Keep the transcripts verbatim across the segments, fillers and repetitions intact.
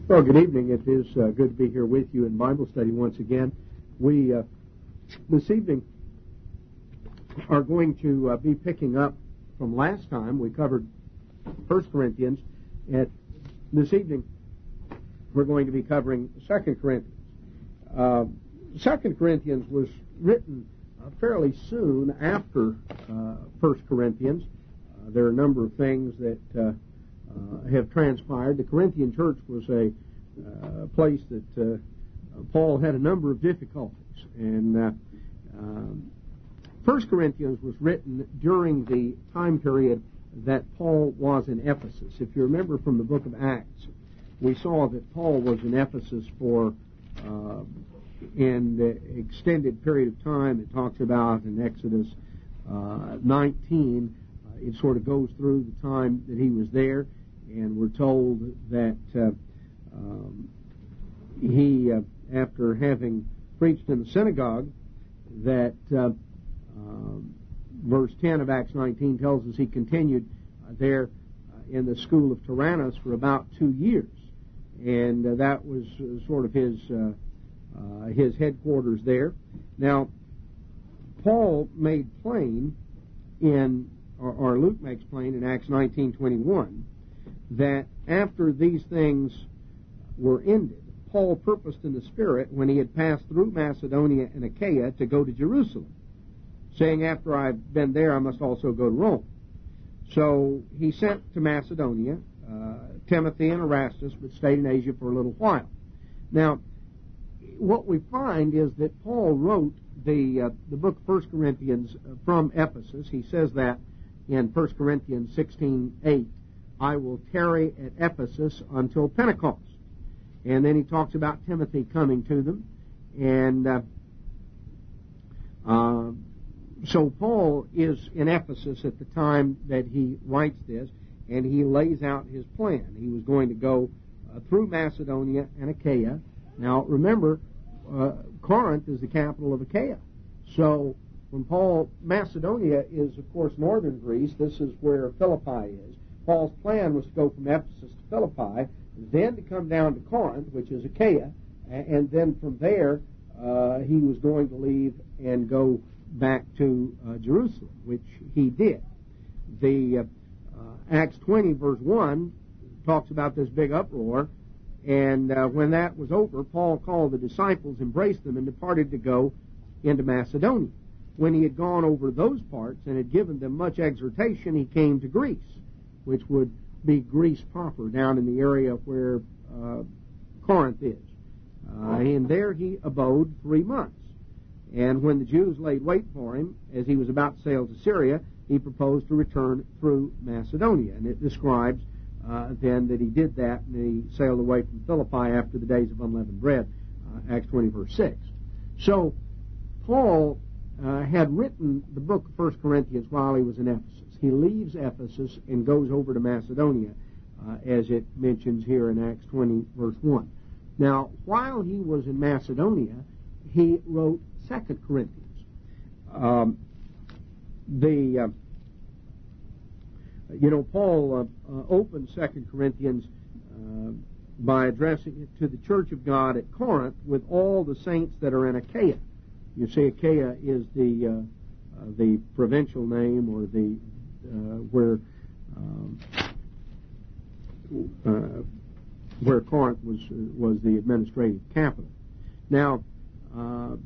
Well, good evening. It is uh, good to be here with you in Bible study once again. We, uh, this evening, are going to uh, be picking up from last time. We covered First Corinthians. At this evening, we're going to be covering Second Corinthians. Uh, Second Corinthians was written uh, fairly soon after uh, First Corinthians. Uh, there are a number of things that uh, Uh, have transpired. The Corinthian church was a uh, place that uh, Paul had a number of difficulties, and uh, um, First Corinthians was written during the time period that Paul was in Ephesus. If you remember from the book of Acts, we saw that Paul was in Ephesus for uh, an extended period of time. It talks about in Exodus uh, nineteen. Uh, it sort of goes through the time that he was there. And we're told that uh, um, he, uh, after having preached in the synagogue, that uh, uh, verse ten of Acts nineteen tells us he continued uh, there uh, in the school of Tyrannus for about two years. And uh, that was uh, sort of his, uh, uh, his headquarters there. Now, Paul made plain in, or, or Luke makes plain in Acts nineteen twenty-one, that after these things were ended, Paul purposed in the Spirit, when he had passed through Macedonia and Achaia, to go to Jerusalem, saying, after I've been there, I must also go to Rome. So he sent to Macedonia uh, Timothy and Erastus, but stayed in Asia for a little while. Now, what we find is that Paul wrote the uh, the book of First Corinthians from Ephesus. He says that in First Corinthians sixteen eight. I will tarry at Ephesus until Pentecost. And then he talks about Timothy coming to them. And uh, uh, so Paul is in Ephesus at the time that he writes this, and he lays out his plan. He was going to go uh, through Macedonia and Achaia. Now, remember, uh, Corinth is the capital of Achaia. So when Paul, Macedonia is, of course, northern Greece. This is where Philippi is. Paul's plan was to go from Ephesus to Philippi, then to come down to Corinth, which is Achaia, and then from there uh, he was going to leave and go back to uh, Jerusalem, which he did. The uh, uh, Acts twenty, verse one, talks about this big uproar, and uh, when that was over, Paul called the disciples, embraced them, and departed to go into Macedonia. When he had gone over those parts and had given them much exhortation, he came to Greece, which would be Greece proper, down in the area where uh, Corinth is. Uh, and there he abode three months. And when the Jews laid wait for him, as he was about to sail to Syria, he proposed to return through Macedonia. And it describes uh, then that he did that, and he sailed away from Philippi after the days of unleavened bread, uh, Acts twenty, verse six. So, Paul uh, had written the book of First Corinthians while he was in Ephesus. He leaves Ephesus and goes over to Macedonia, uh, as it mentions here in Acts twenty, verse one. Now, while he was in Macedonia, he wrote Second Corinthians. Um, the, uh, you know, Paul uh, uh, opened Second Corinthians uh, by addressing it to the church of God at Corinth with all the saints that are in Achaia. You see, Achaia is the uh, uh, the provincial name, or the Uh, where um, uh, where Corinth was uh, was the administrative capital. Now, uh,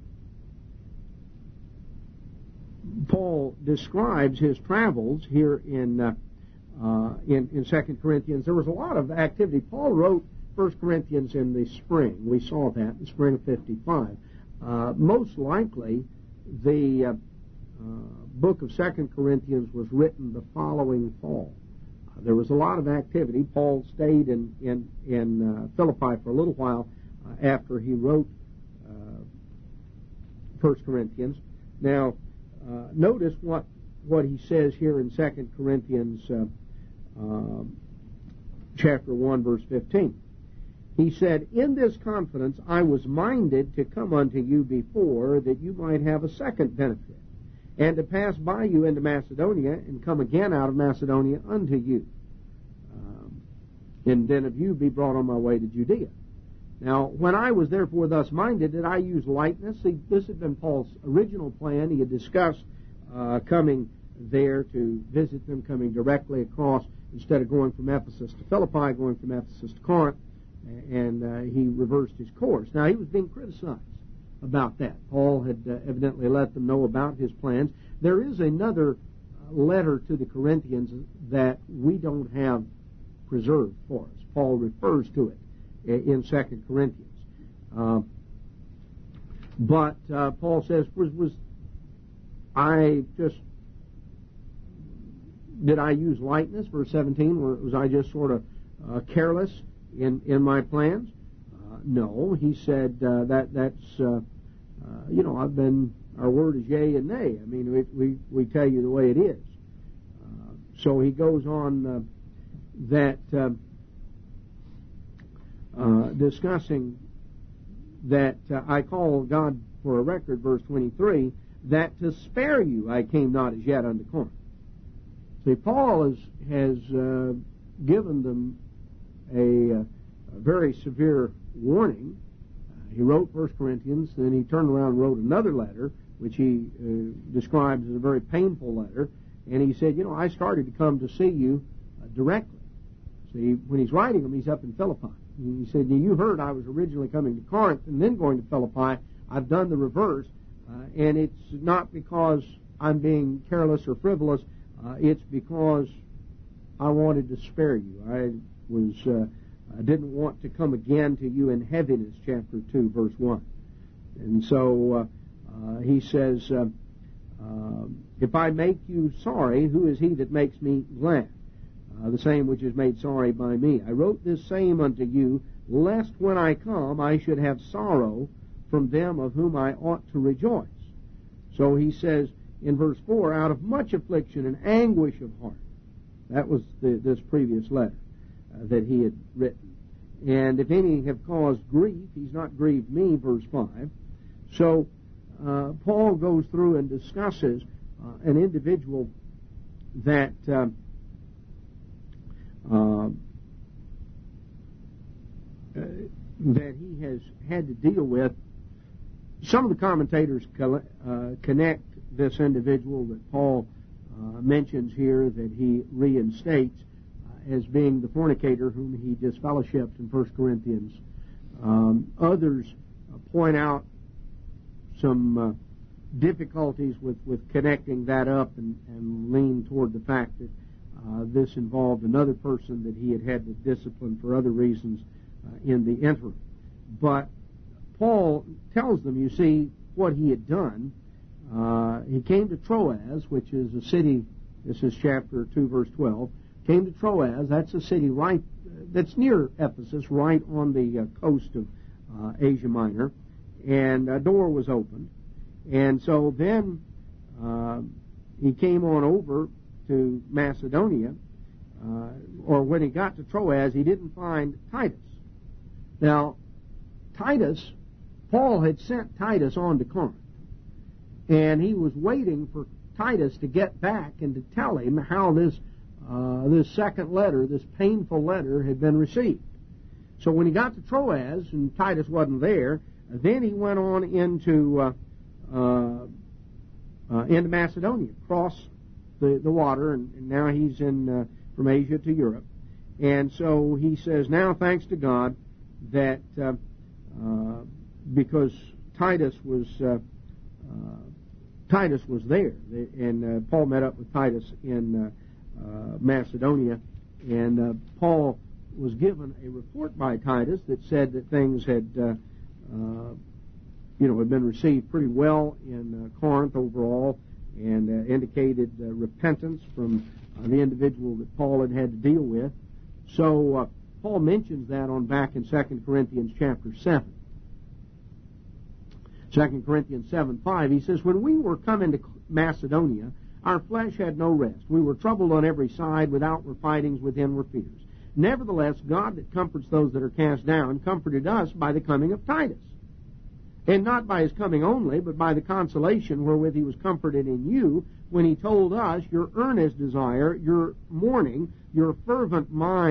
Paul describes his travels here in uh, uh, in in Second Corinthians. There was a lot of activity. Paul wrote First Corinthians in the spring. We saw that in the spring of fifty-five. Uh, most likely, the uh, uh, book of Second Corinthians was written the following fall. Uh, there was a lot of activity. Paul stayed in in in uh, Philippi for a little while uh, after he wrote uh, First Corinthians. Now, uh, notice what what he says here in Second Corinthians uh, uh, chapter one, verse fifteen. He said, "In this confidence I was minded to come unto you before, that you might have a second benefit, and to pass by you into Macedonia, and come again out of Macedonia unto you." Um, and then of you be brought on my way to Judea. Now, when I was therefore thus minded, did I use lightness? See, this had been Paul's original plan. He had discussed uh, coming there to visit them, coming directly across, instead of going from Ephesus to Philippi, going from Ephesus to Corinth, and uh, he reversed his course. Now, he was being criticized about that. Paul had uh, evidently let them know about his plans. There is another letter to the Corinthians that we don't have preserved for us. Paul refers to it in Second Corinthians. Uh, but uh, Paul says, was, was I just, did I use lightness, verse seventeen, or was I just sort of uh, careless in, in my plans? Uh, no, he said uh, that that's, uh, uh, you know, I've been, our word is yea and nay. I mean, we, we, we tell you the way it is. Uh, so he goes on uh, that... Uh, Uh, discussing that uh, I call God for a record, verse twenty-three, that to spare you I came not as yet unto Corinth. See, Paul has, has uh, given them a, a very severe warning. Uh, he wrote First Corinthians, then he turned around and wrote another letter, which he uh, describes as a very painful letter, and he said, you know, I started to come to see you uh, directly. See, when he's writing them, he's up in Philippi. He said, you heard I was originally coming to Corinth and then going to Philippi. I've done the reverse, uh, and it's not because I'm being careless or frivolous. Uh, it's because I wanted to spare you. I was, uh, I didn't want to come again to you in heaviness, chapter two, verse one. And so uh, uh, he says, uh, uh, if I make you sorry, who is he that makes me glad? Uh, the same which is made sorry by me. I wrote this same unto you, lest when I come I should have sorrow from them of whom I ought to rejoice. So he says in verse four, out of much affliction and anguish of heart. That was the, this previous letter uh, that he had written. And if any have caused grief, he's not grieved me, verse five. So uh, Paul goes through and discusses uh, an individual that... Uh, Uh, uh, that he has had to deal with. Some of the commentators co- uh, connect this individual that Paul uh, mentions here, that he reinstates, uh, as being the fornicator whom he disfellowshipped in First Corinthians. Um, others uh, point out some uh, difficulties with, with connecting that up and, and lean toward the fact that Uh, this involved another person that he had had to discipline for other reasons uh, in the interim. But Paul tells them, you see, what he had done. Uh, he came to Troas, which is a city, this is chapter two, verse twelve, came to Troas, that's a city right, that's near Ephesus, right on the uh, coast of uh, Asia Minor, and a door was opened. And so then uh, he came on over to Macedonia, uh, or when he got to Troas, he didn't find Titus. Now, Titus, Paul had sent Titus on to Corinth, and he was waiting for Titus to get back and to tell him how this uh, this second letter, this painful letter, had been received. So when he got to Troas and Titus wasn't there, then he went on into uh, uh, uh, into Macedonia, across The, the water, and, and now he's in uh, from Asia to Europe. And so he says, now thanks to God that uh, uh, because Titus was uh, uh, Titus was there, and uh, Paul met up with Titus in uh, uh, Macedonia, and uh, Paul was given a report by Titus that said that things had uh, uh, you know had been received pretty well in uh, Corinth overall, and uh, indicated uh, repentance from uh, the individual that Paul had had to deal with. So uh, Paul mentions that on back in Second Corinthians chapter seven. Second Corinthians seven five, he says, when we were come into Macedonia, our flesh had no rest. We were troubled on every side, with outward fightings, within were fears. Nevertheless, God that comforts those that are cast down comforted us by the coming of Titus. And not by his coming only, but by the consolation wherewith he was comforted in you, when he told us your earnest desire, your mourning, your fervent mind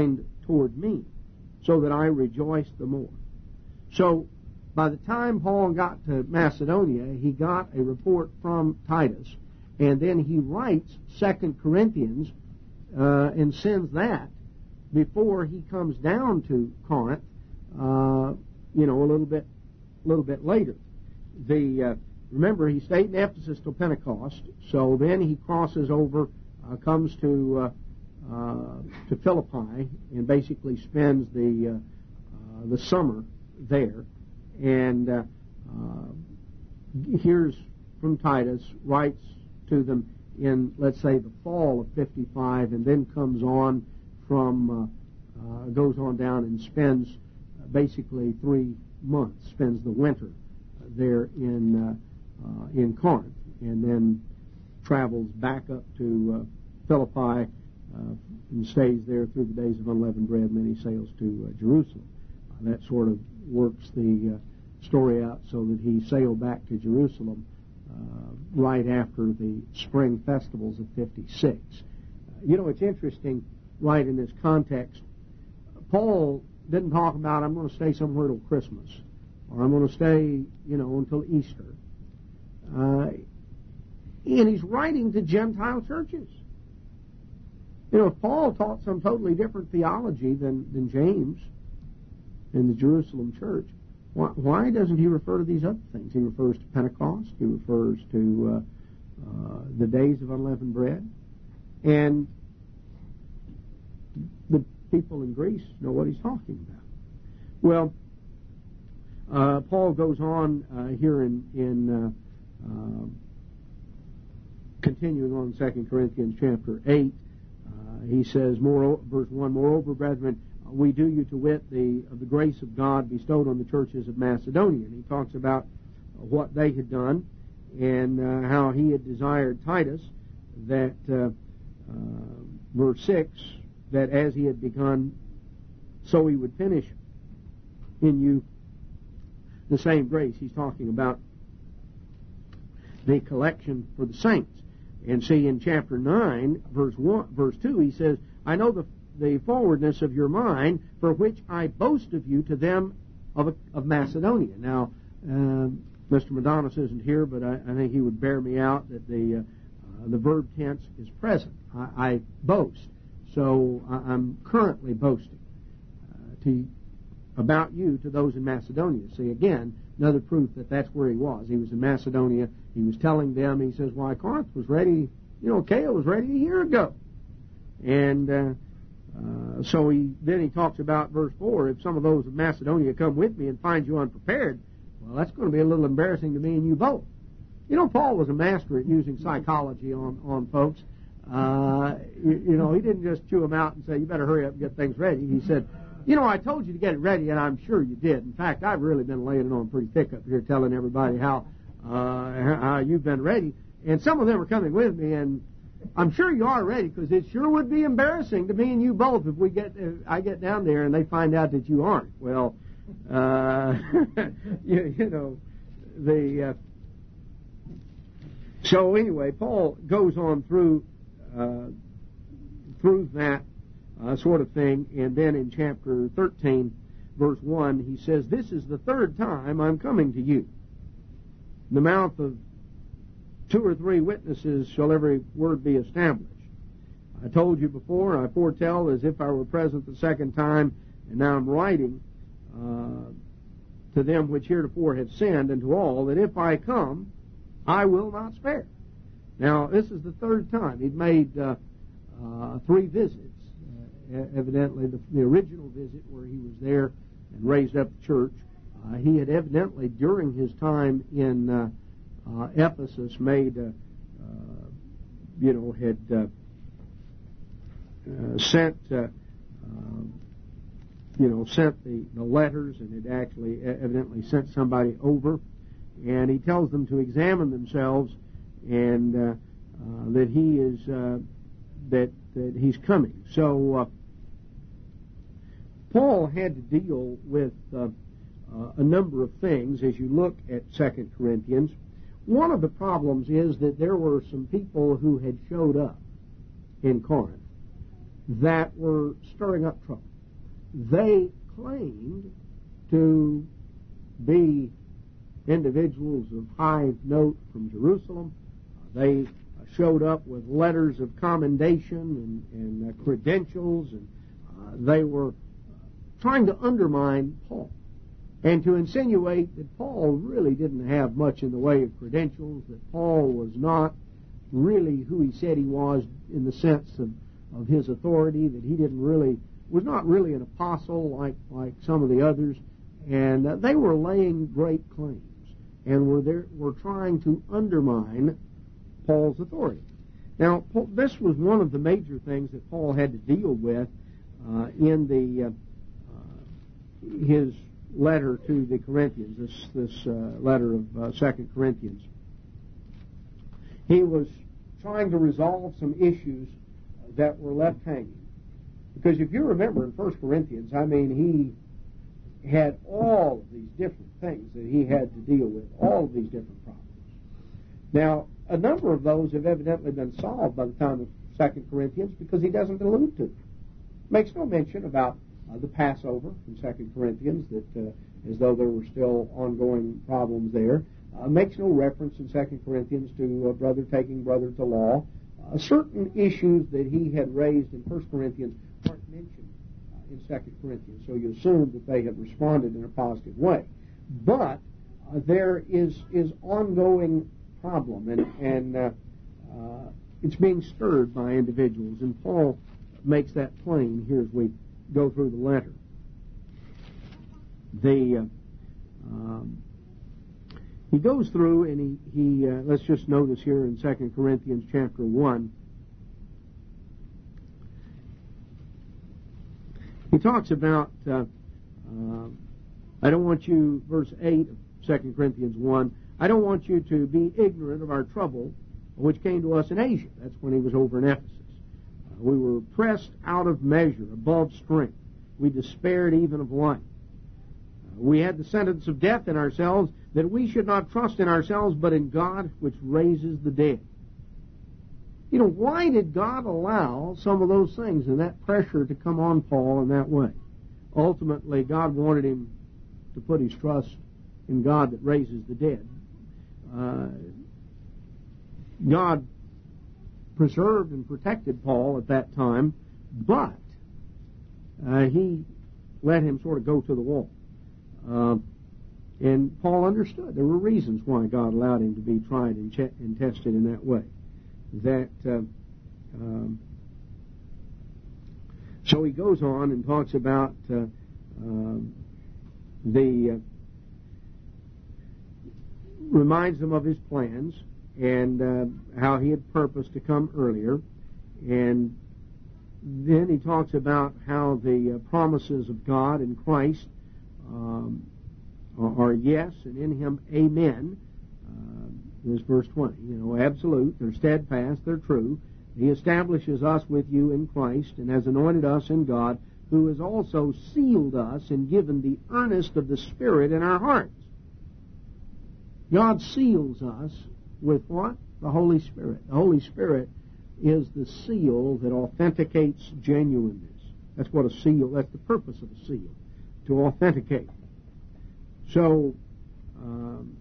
toward me, so that I rejoiced the more. So, by the time Paul got to Macedonia, he got a report from Titus, and then he writes Second Corinthians uh, and sends that before he comes down to Corinth, uh, you know, a little bit, a little bit later. The uh, remember, he stayed in Ephesus till Pentecost, so then he crosses over, uh, comes to uh, uh, to Philippi, and basically spends the uh, uh, the summer there, and uh, uh, hears from Titus, writes to them in, let's say, the fall of fifty-five, and then comes on from, uh, uh, goes on down and spends uh, basically three months, spends the winter there in uh, uh, in Corinth, and then travels back up to uh, Philippi uh, and stays there through the days of unleavened bread, and then he sails to uh, Jerusalem. Uh, that sort of works the uh, story out so that he sailed back to Jerusalem uh, right after the spring festivals of fifty-six. Uh, you know, it's interesting, right in this context, Paul didn't talk about, I'm going to stay somewhere till Christmas, or I'm going to stay, you know, until Easter. Uh, and he's writing to Gentile churches. You know, if Paul taught some totally different theology than, than James in the Jerusalem church, why, why doesn't he refer to these other things? He refers to Pentecost. He refers to uh, uh, the days of unleavened bread. And the people in Greece know what he's talking about. Well, uh, Paul goes on uh, here in, in uh, uh, continuing on Second Corinthians chapter eight. Uh, he says, moreover, verse one, moreover, brethren, we do you to wit the of the grace of God bestowed on the churches of Macedonia. And he talks about what they had done and uh, how he had desired Titus that, uh, uh, verse six, that as he had begun, so he would finish in you the same grace. He's talking about the collection for the saints. And see, in chapter nine, verse one, verse two, he says, I know the the forwardness of your mind, for which I boast of you to them of, of Macedonia. Now, um, Mister Madonis isn't here, but I, I think he would bear me out that the uh, uh, the verb tense is present. I, I boast. So I, I'm currently boasting uh, to about you to those in Macedonia. See, again, another proof that that's where he was. He was in Macedonia. He was telling them, he says, why, Corinth was ready, you know, Achaia was ready a year ago. And uh, uh, so he then he talks about verse four, if some of those of Macedonia come with me and find you unprepared, well, that's going to be a little embarrassing to me and you both. You know, Paul was a master at using psychology on, on folks. Uh, you, you know, he didn't just chew them out and say, you better hurry up and get things ready. He said, you know, I told you to get it ready, and I'm sure you did. In fact, I've really been laying it on pretty thick up here, telling everybody how uh, how you've been ready. And some of them are coming with me, and I'm sure you are ready, because it sure would be embarrassing to me and you both if we get if I get down there and they find out that you aren't. Well, uh, you, you know, the uh, so anyway, Paul goes on through uh, through that uh, sort of thing, and then in chapter thirteen, verse one, he says, "This is the third time I'm coming to you. In the mouth of two or three witnesses shall every word be established. I told you before, I foretell as if I were present the second time, and now I'm writing uh, to them which heretofore have sinned, and to all, that if I come, I will not spare." Now, this is the third time. He'd made uh, uh, three visits. Uh, evidently, the, the original visit where he was there and raised up the church, uh, he had evidently, during his time in uh, uh, Ephesus, made, uh, uh, you know, had uh, uh, sent, uh, uh, you know, sent the, the letters, and had actually evidently sent somebody over, and he tells them to examine themselves, and uh, uh, that he is uh, that that he's coming. So uh, Paul had to deal with uh, uh, a number of things as you look at Second Corinthians. One of the problems is that there were some people who had showed up in Corinth that were stirring up trouble. they claimed to be individuals of high note from Jerusalem. Uh, they showed up with letters of commendation and, and uh, credentials, and uh, they were trying to undermine Paul and to insinuate that Paul really didn't have much in the way of credentials, that Paul was not really who he said he was in the sense of, of his authority, that he didn't really, was not really an apostle like, like some of the others, and uh, they were laying great claims and were there, were trying to undermine Paul's authority. Now, Paul, this was one of the major things that Paul had to deal with uh, in the uh, uh, his letter to the Corinthians, this this uh, letter of uh, Second Corinthians. He was trying to resolve some issues that were left hanging. Because if you remember in First Corinthians, I mean, he had all of these different things that he had to deal with, all of these different problems. Now, a number of those have evidently been solved by the time of Second Corinthians because he doesn't allude to them. Makes no mention about uh, the Passover in Second Corinthians, that uh, as though there were still ongoing problems there. Uh, makes no reference in Second Corinthians to uh, brother taking brother to law. Uh, certain issues that he had raised in First Corinthians aren't mentioned uh, in Second Corinthians, so you assume that they have responded in a positive way. But uh, there is is ongoing problem, and, and uh, uh, it's being stirred by individuals, and Paul makes that plain here as we go through the letter. The uh, um, he goes through, and he, he uh, let's just notice here in Second Corinthians chapter one, he talks about, uh, uh, I don't want you, verse eight of Second Corinthians one, I don't want you to be ignorant of our trouble which came to us in Asia. That's when he was over in Ephesus. Uh, we were pressed out of measure, above strength. We despaired even of life. Uh, we had the sentence of death in ourselves, that we should not trust in ourselves, but in God which raises the dead. You know, why did God allow some of those things and that pressure to come on Paul in that way? Ultimately, God wanted him to put his trust in God that raises the dead. Uh, God preserved and protected Paul at that time, but uh, he let him sort of go to the wall. Uh, and Paul understood there were reasons why God allowed him to be tried and, che- and tested in that way. That uh, um, so he goes on and talks about uh, uh, the. Uh, reminds them of his plans and uh, how he had purposed to come earlier. And then he talks about how the uh, promises of God in Christ um, are, are yes, and in him amen. Uh, this verse twenty, you know, absolute, they're steadfast, they're true. He establishes us with you in Christ and has anointed us in God, who has also sealed us and given the earnest of the Spirit in our hearts. God seals us with what? The Holy Spirit. The Holy Spirit is the seal that authenticates genuineness. That's what a seal, that's the purpose of a seal, to authenticate. So, um,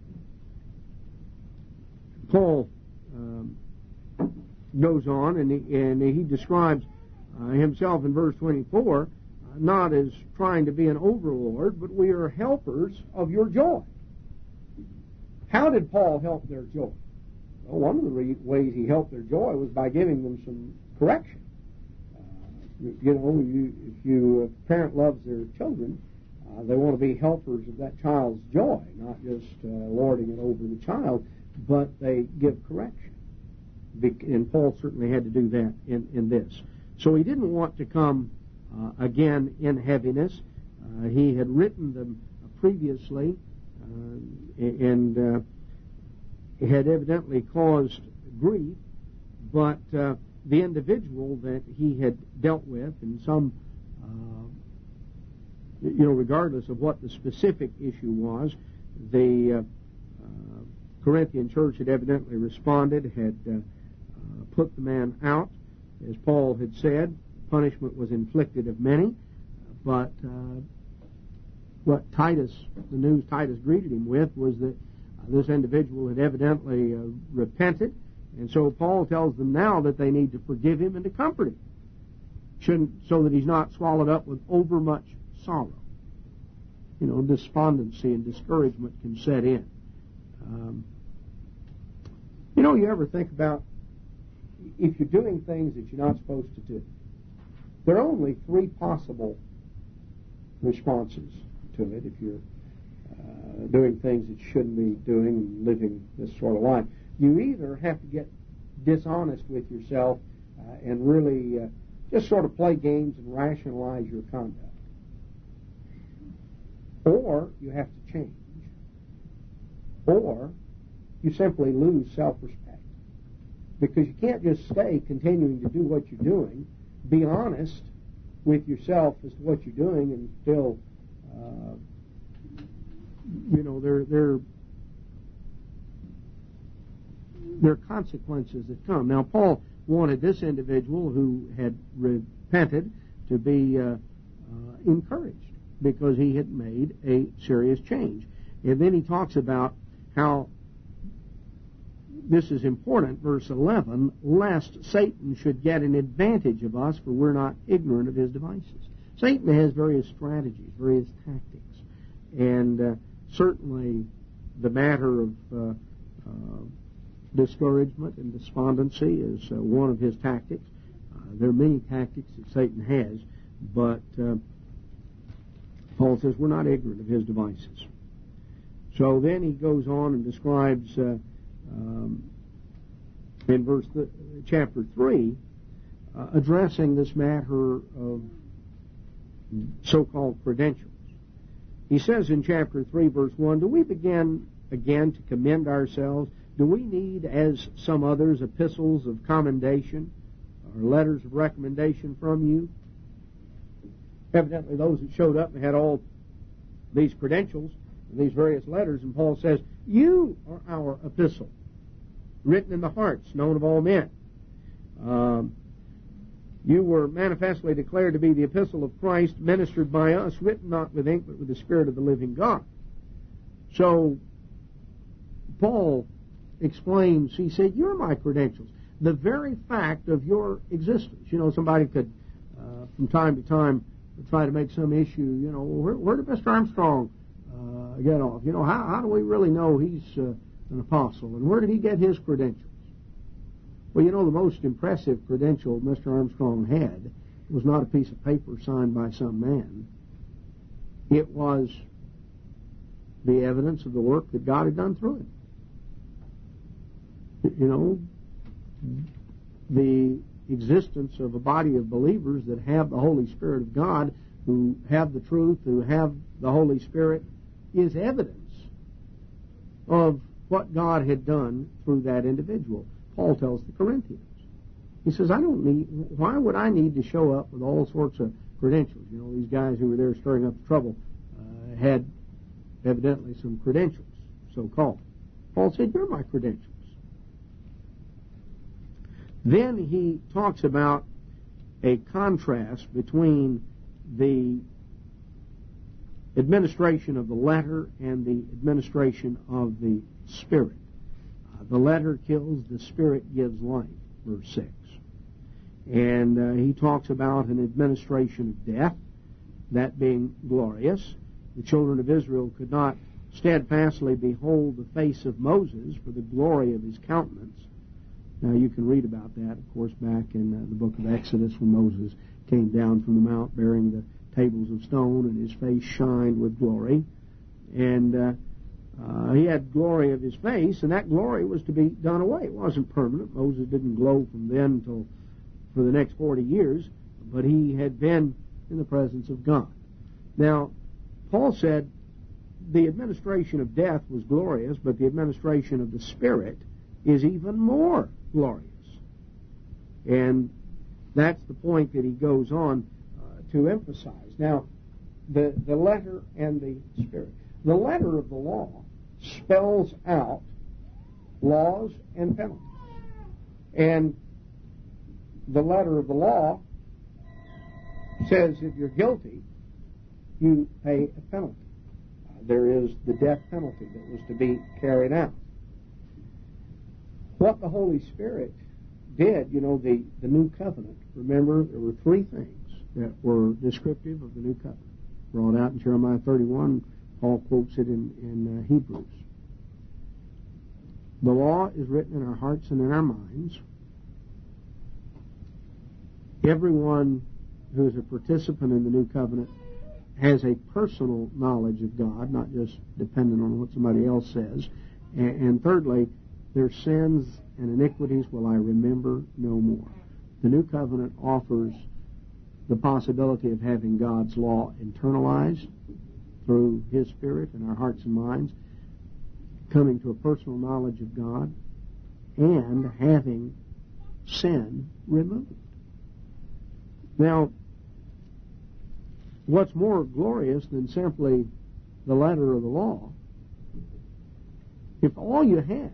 Paul um, goes on and he, and he describes uh, himself in verse twenty-four, uh, not as trying to be an overlord, but we are helpers of your joy. How did Paul help their joy? Well, one of the re- ways he helped their joy was by giving them some correction. Uh, you know, you, if you, if a parent loves their children, uh, they want to be helpers of that child's joy, not just uh, lording it over the child, but they give correction. And Paul certainly had to do that in, in this. So he didn't want to come uh, again in heaviness. Uh, he had written them previously, Uh, and uh, had evidently caused grief, but uh, the individual that he had dealt with, and some, uh, you know, regardless of what the specific issue was, the uh, uh, Corinthian church had evidently responded, had uh, uh, put the man out. As Paul had said, punishment was inflicted of many, but uh, what Titus, the news Titus greeted him with was that uh, this individual had evidently uh, repented, and so Paul tells them now that they need to forgive him and to comfort him, shouldn't so that he's not swallowed up with overmuch sorrow. You know, despondency and discouragement can set in. Um, you know, you ever think about if you're doing things that you're not supposed to do, there are only three possible responses to it if you're uh, doing things that you shouldn't be doing, living this sort of life. You either have to get dishonest with yourself uh, and really uh, just sort of play games and rationalize your conduct, or you have to change, or you simply lose self-respect. Because you can't just stay continuing to do what you're doing, be honest with yourself as to what you're doing, and still, uh, you know, there, there, there are consequences that come. Now, Paul wanted this individual who had repented to be uh, uh, encouraged because he had made a serious change. And then he talks about how this is important, verse eleven, lest Satan should get an advantage of us, for we're not ignorant of his devices. Satan has various strategies, various tactics, and uh, certainly the matter of uh, uh, discouragement and despondency is uh, one of his tactics. Uh, there are many tactics that Satan has, but uh, Paul says we're not ignorant of his devices. So then he goes on and describes uh, Um, in verse th- chapter three, uh, addressing this matter of so-called credentials. He says in chapter three, verse one, do we begin again to commend ourselves? Do we need, as some others, epistles of commendation or letters of recommendation from you? Evidently those that showed up and had all these credentials, these various letters, and Paul says, you are our epistle, written in the hearts, known of all men. Um, you were manifestly declared to be the epistle of Christ, ministered by us, written not with ink, but with the Spirit of the living God. So, Paul explains, he said, you're my credentials. The very fact of your existence. You know, somebody could, uh, from time to time, try to make some issue, you know, where, where did Mister Armstrong uh, get off? You know, how, how do we really know he's uh, an apostle, and where did he get his credentials? Well, you know, the most impressive credential Mister Armstrong had was not a piece of paper signed by some man. It was the evidence of the work that God had done through him. You know, the existence of a body of believers that have the Holy Spirit of God, who have the truth, who have the Holy Spirit, is evidence of what God had done through that individual. Paul tells the Corinthians. He says, I don't need, why would I need to show up with all sorts of credentials? You know, these guys who were there stirring up the trouble uh, had evidently some credentials, so-called. Paul said, you're my credentials. Then he talks about a contrast between the administration of the letter and the administration of the Spirit. Uh, the letter kills, the Spirit gives life, verse six. And uh, he talks about an administration of death, that being glorious. The children of Israel could not steadfastly behold the face of Moses for the glory of his countenance. Now, you can read about that, of course, back in uh, the book of Exodus when Moses came down from the mount bearing the tables of stone, and his face shined with glory. And uh, uh, he had glory of his face, and that glory was to be done away. It wasn't permanent. Moses didn't glow from then until for the next forty years, but he had been in the presence of God. Now, Paul said the administration of death was glorious, but the administration of the Spirit is even more glorious. And that's the point that he goes on uh, to emphasize. Now, the, the letter and the Spirit. The letter of the law spells out laws and penalties. And the letter of the law says if you're guilty, you pay a penalty. Uh, there is the death penalty that was to be carried out. What the Holy Spirit did, you know, the, the new covenant, remember, there were three things that were descriptive of the new covenant. Brought out in Jeremiah thirty-one, Paul quotes it in, in uh, Hebrews. The law is written in our hearts and in our minds. Everyone who is a participant in the new covenant has a personal knowledge of God, not just dependent on what somebody else says. And, and thirdly, their sins and iniquities will I remember no more. The new covenant offers the possibility of having God's law internalized through His Spirit in our hearts and minds, coming to a personal knowledge of God, and having sin removed. Now, what's more glorious than simply the letter of the law, if all you had,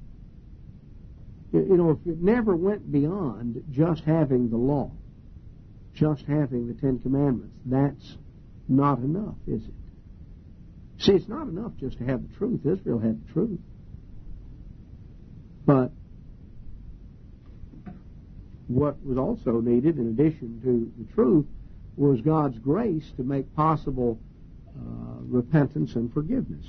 you know, if it never went beyond just having the law, just having the Ten Commandments, that's not enough, is it? See, it's not enough just to have the truth. Israel had the truth. But what was also needed, in addition to the truth, was God's grace to make possible uh, repentance and forgiveness.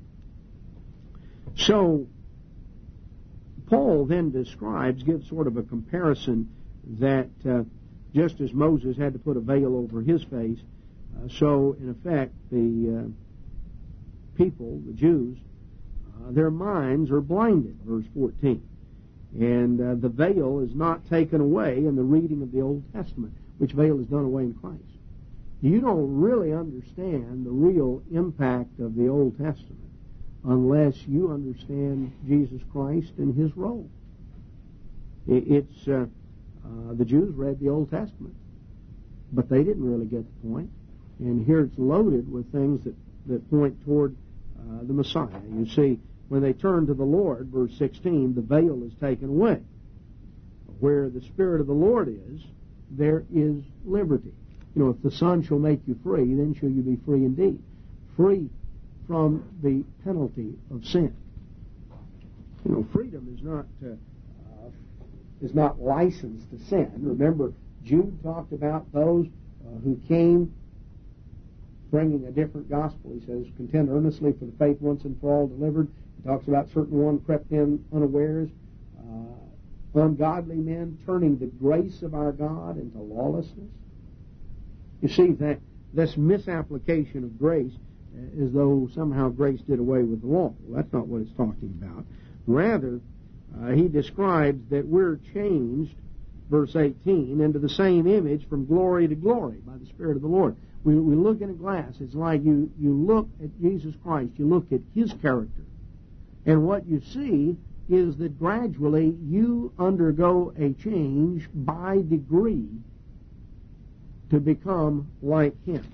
So, Paul then describes, gives sort of a comparison that uh, just as Moses had to put a veil over his face, uh, so in effect the uh, people, the Jews, uh, their minds are blinded, verse fourteen. And uh, the veil is not taken away in the reading of the Old Testament, which veil is done away in Christ. You don't really understand the real impact of the Old Testament unless you understand Jesus Christ and His role. It's uh, uh, the Jews read the Old Testament, but they didn't really get the point. And here it's loaded with things that, that point toward uh, the Messiah. You see, when they turn to the Lord, verse sixteen, the veil is taken away. Where the Spirit of the Lord is, there is liberty. You know, if the Son shall make you free, then shall you be free indeed. Free from the penalty of sin. You know, freedom is not uh, uh, is not license to sin. Remember, Jude talked about those uh, who came bringing a different gospel. He says, contend earnestly for the faith once and for all delivered. He talks about certain one crept in unawares, uh, ungodly men turning the grace of our God into lawlessness. You see, that this misapplication of grace uh, as though somehow grace did away with the law. Well, that's not what it's talking about. Rather, uh, he describes that we're changed, verse eighteen, into the same image from glory to glory by the Spirit of the Lord. We, we look in a glass. It's like you, you look at Jesus Christ. You look at His character. And what you see is that gradually you undergo a change by degree to become like Him.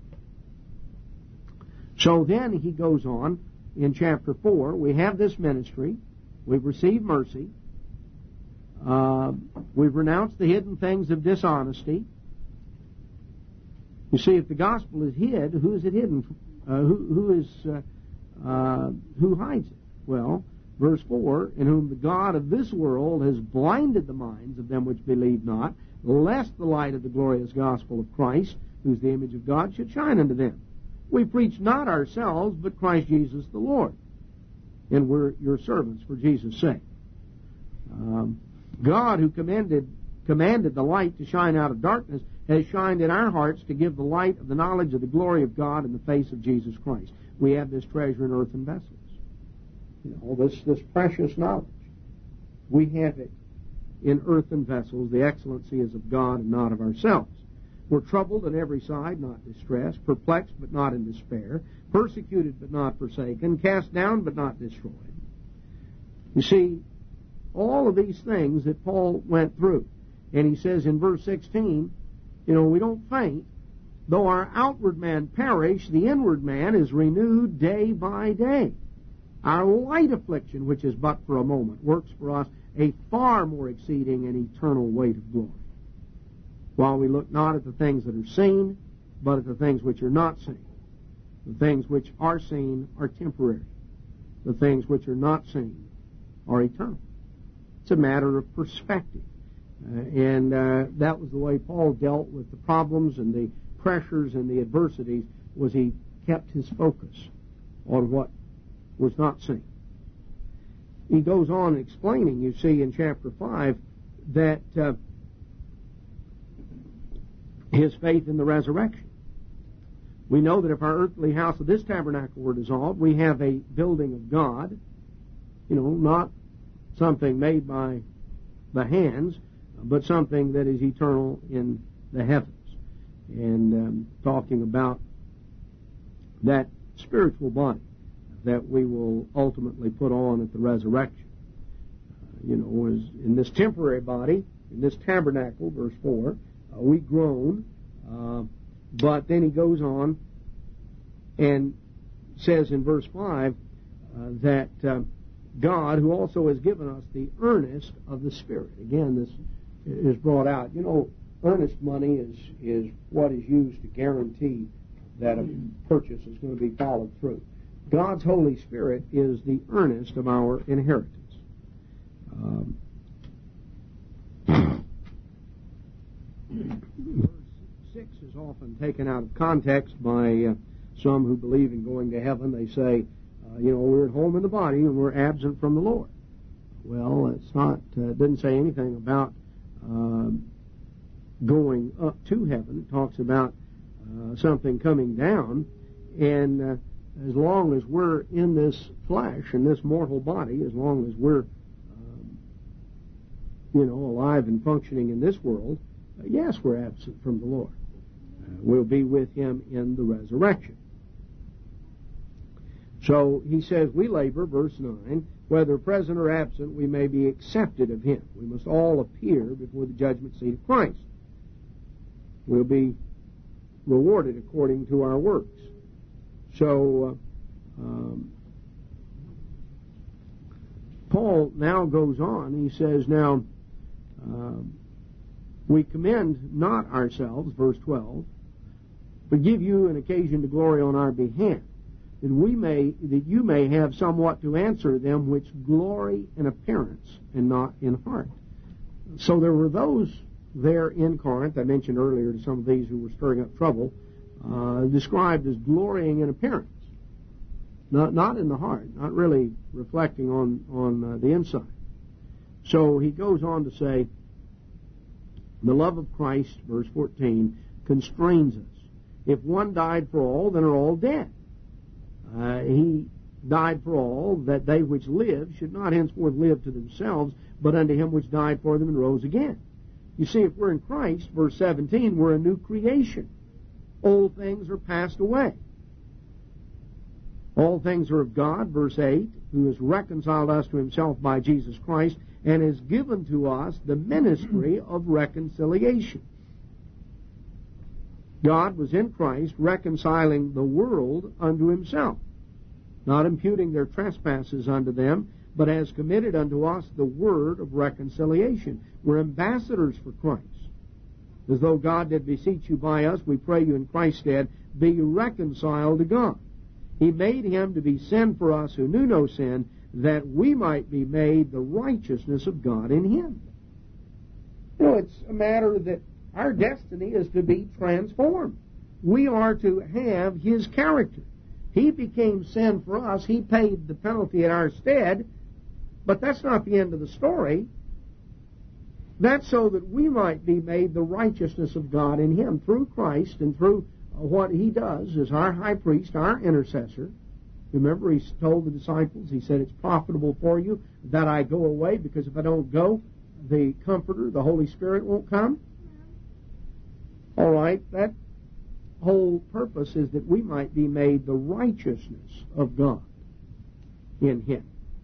So then he goes on in chapter four. We have this ministry. We've received mercy. Uh, we've renounced the hidden things of dishonesty. You see, if the gospel is hid, who is it hidden from? Uh, who, who is uh, uh, who hides it? Well, verse four, in whom the God of this world has blinded the minds of them which believe not, lest the light of the glorious gospel of Christ, who is the image of God, should shine unto them. We preach not ourselves, but Christ Jesus the Lord. And we're your servants for Jesus' sake. Um, God, who commanded, commanded the light to shine out of darkness, has shined in our hearts to give the light of the knowledge of the glory of God in the face of Jesus Christ. We have this treasure in earthen vessels. You know, this, this precious knowledge. We have it in earthen vessels. The excellency is of God and not of ourselves. We're troubled on every side, not distressed, perplexed, but not in despair, persecuted, but not forsaken, cast down, but not destroyed. You see, all of these things that Paul went through. And he says in verse sixteen, you know, we don't faint. Though our outward man perish, the inward man is renewed day by day. Our light affliction, which is but for a moment, works for us a far more exceeding and eternal weight of glory. While we look not at the things that are seen, but at the things which are not seen. The things which are seen are temporary. The things which are not seen are eternal. It's a matter of perspective. Uh, and uh, that was the way Paul dealt with the problems and the pressures and the adversities, was he kept his focus on what was not seen. He goes on explaining, you see, in chapter five, that uh, his faith in the resurrection. We know that if our earthly house of this tabernacle were dissolved, we have a building of God, you know, not something made by the hands, but something that is eternal in the heavens. And um, talking about that spiritual body that we will ultimately put on at the resurrection. Uh, you know, as in this temporary body, in this tabernacle, verse four, uh, we groan, uh, but then he goes on and says in verse five uh, that uh, God, who also has given us the earnest of the Spirit. Again, this is brought out. You know, earnest money is, is what is used to guarantee that a purchase is going to be followed through. God's Holy Spirit is the earnest of our inheritance. Um, verse six is often taken out of context by uh, some who believe in going to heaven. They say, uh, you know, we're at home in the body and we're absent from the Lord. Well, it's not, uh, it doesn't say anything about uh, going up to heaven. It talks about uh, something coming down, and uh, as long as we're in this flesh, in this mortal body, as long as we're, um, you know, alive and functioning in this world, uh, yes, we're absent from the Lord. Uh, we'll be with Him in the resurrection. So he says, we labor, verse nine, whether present or absent, we may be accepted of Him. We must all appear before the judgment seat of Christ. We'll be rewarded according to our works. So, uh, um, Paul now goes on. He says, now, uh, we commend not ourselves, verse twelve, but give you an occasion to glory on our behalf, that we may, that you may have somewhat to answer them which glory in appearance and not in heart. So there were those there in Corinth, I mentioned earlier to some of these who were stirring up trouble, uh, described as glorying in appearance, not not in the heart, not really reflecting on on uh, the inside. So he goes on to say, the love of Christ, verse fourteen, constrains us. If one died for all, then are all dead. Uh, he died for all, that they which live should not henceforth live to themselves, but unto Him which died for them and rose again. You see, if we're in Christ, verse seventeen, we're a new creation. Old things are passed away. All things are of God, verse eight, who has reconciled us to Himself by Jesus Christ, and has given to us the ministry of reconciliation. God was in Christ reconciling the world unto Himself, not imputing their trespasses unto them, but has committed unto us the word of reconciliation. We're ambassadors for Christ. As though God did beseech you by us, we pray you in Christ's stead, be reconciled to God. He made Him to be sin for us who knew no sin, that we might be made the righteousness of God in Him. You know, it's a matter that our destiny is to be transformed. We are to have His character. He became sin for us. He paid the penalty in our stead. But that's not the end of the story. That's so that we might be made the righteousness of God in Him through Christ and through uh, what He does as our high priest, our intercessor. Remember, He told the disciples, He said, it's profitable for you that I go away, because if I don't go, the Comforter, the Holy Spirit, won't come. All right, that whole purpose is that we might be made the righteousness of God in Him.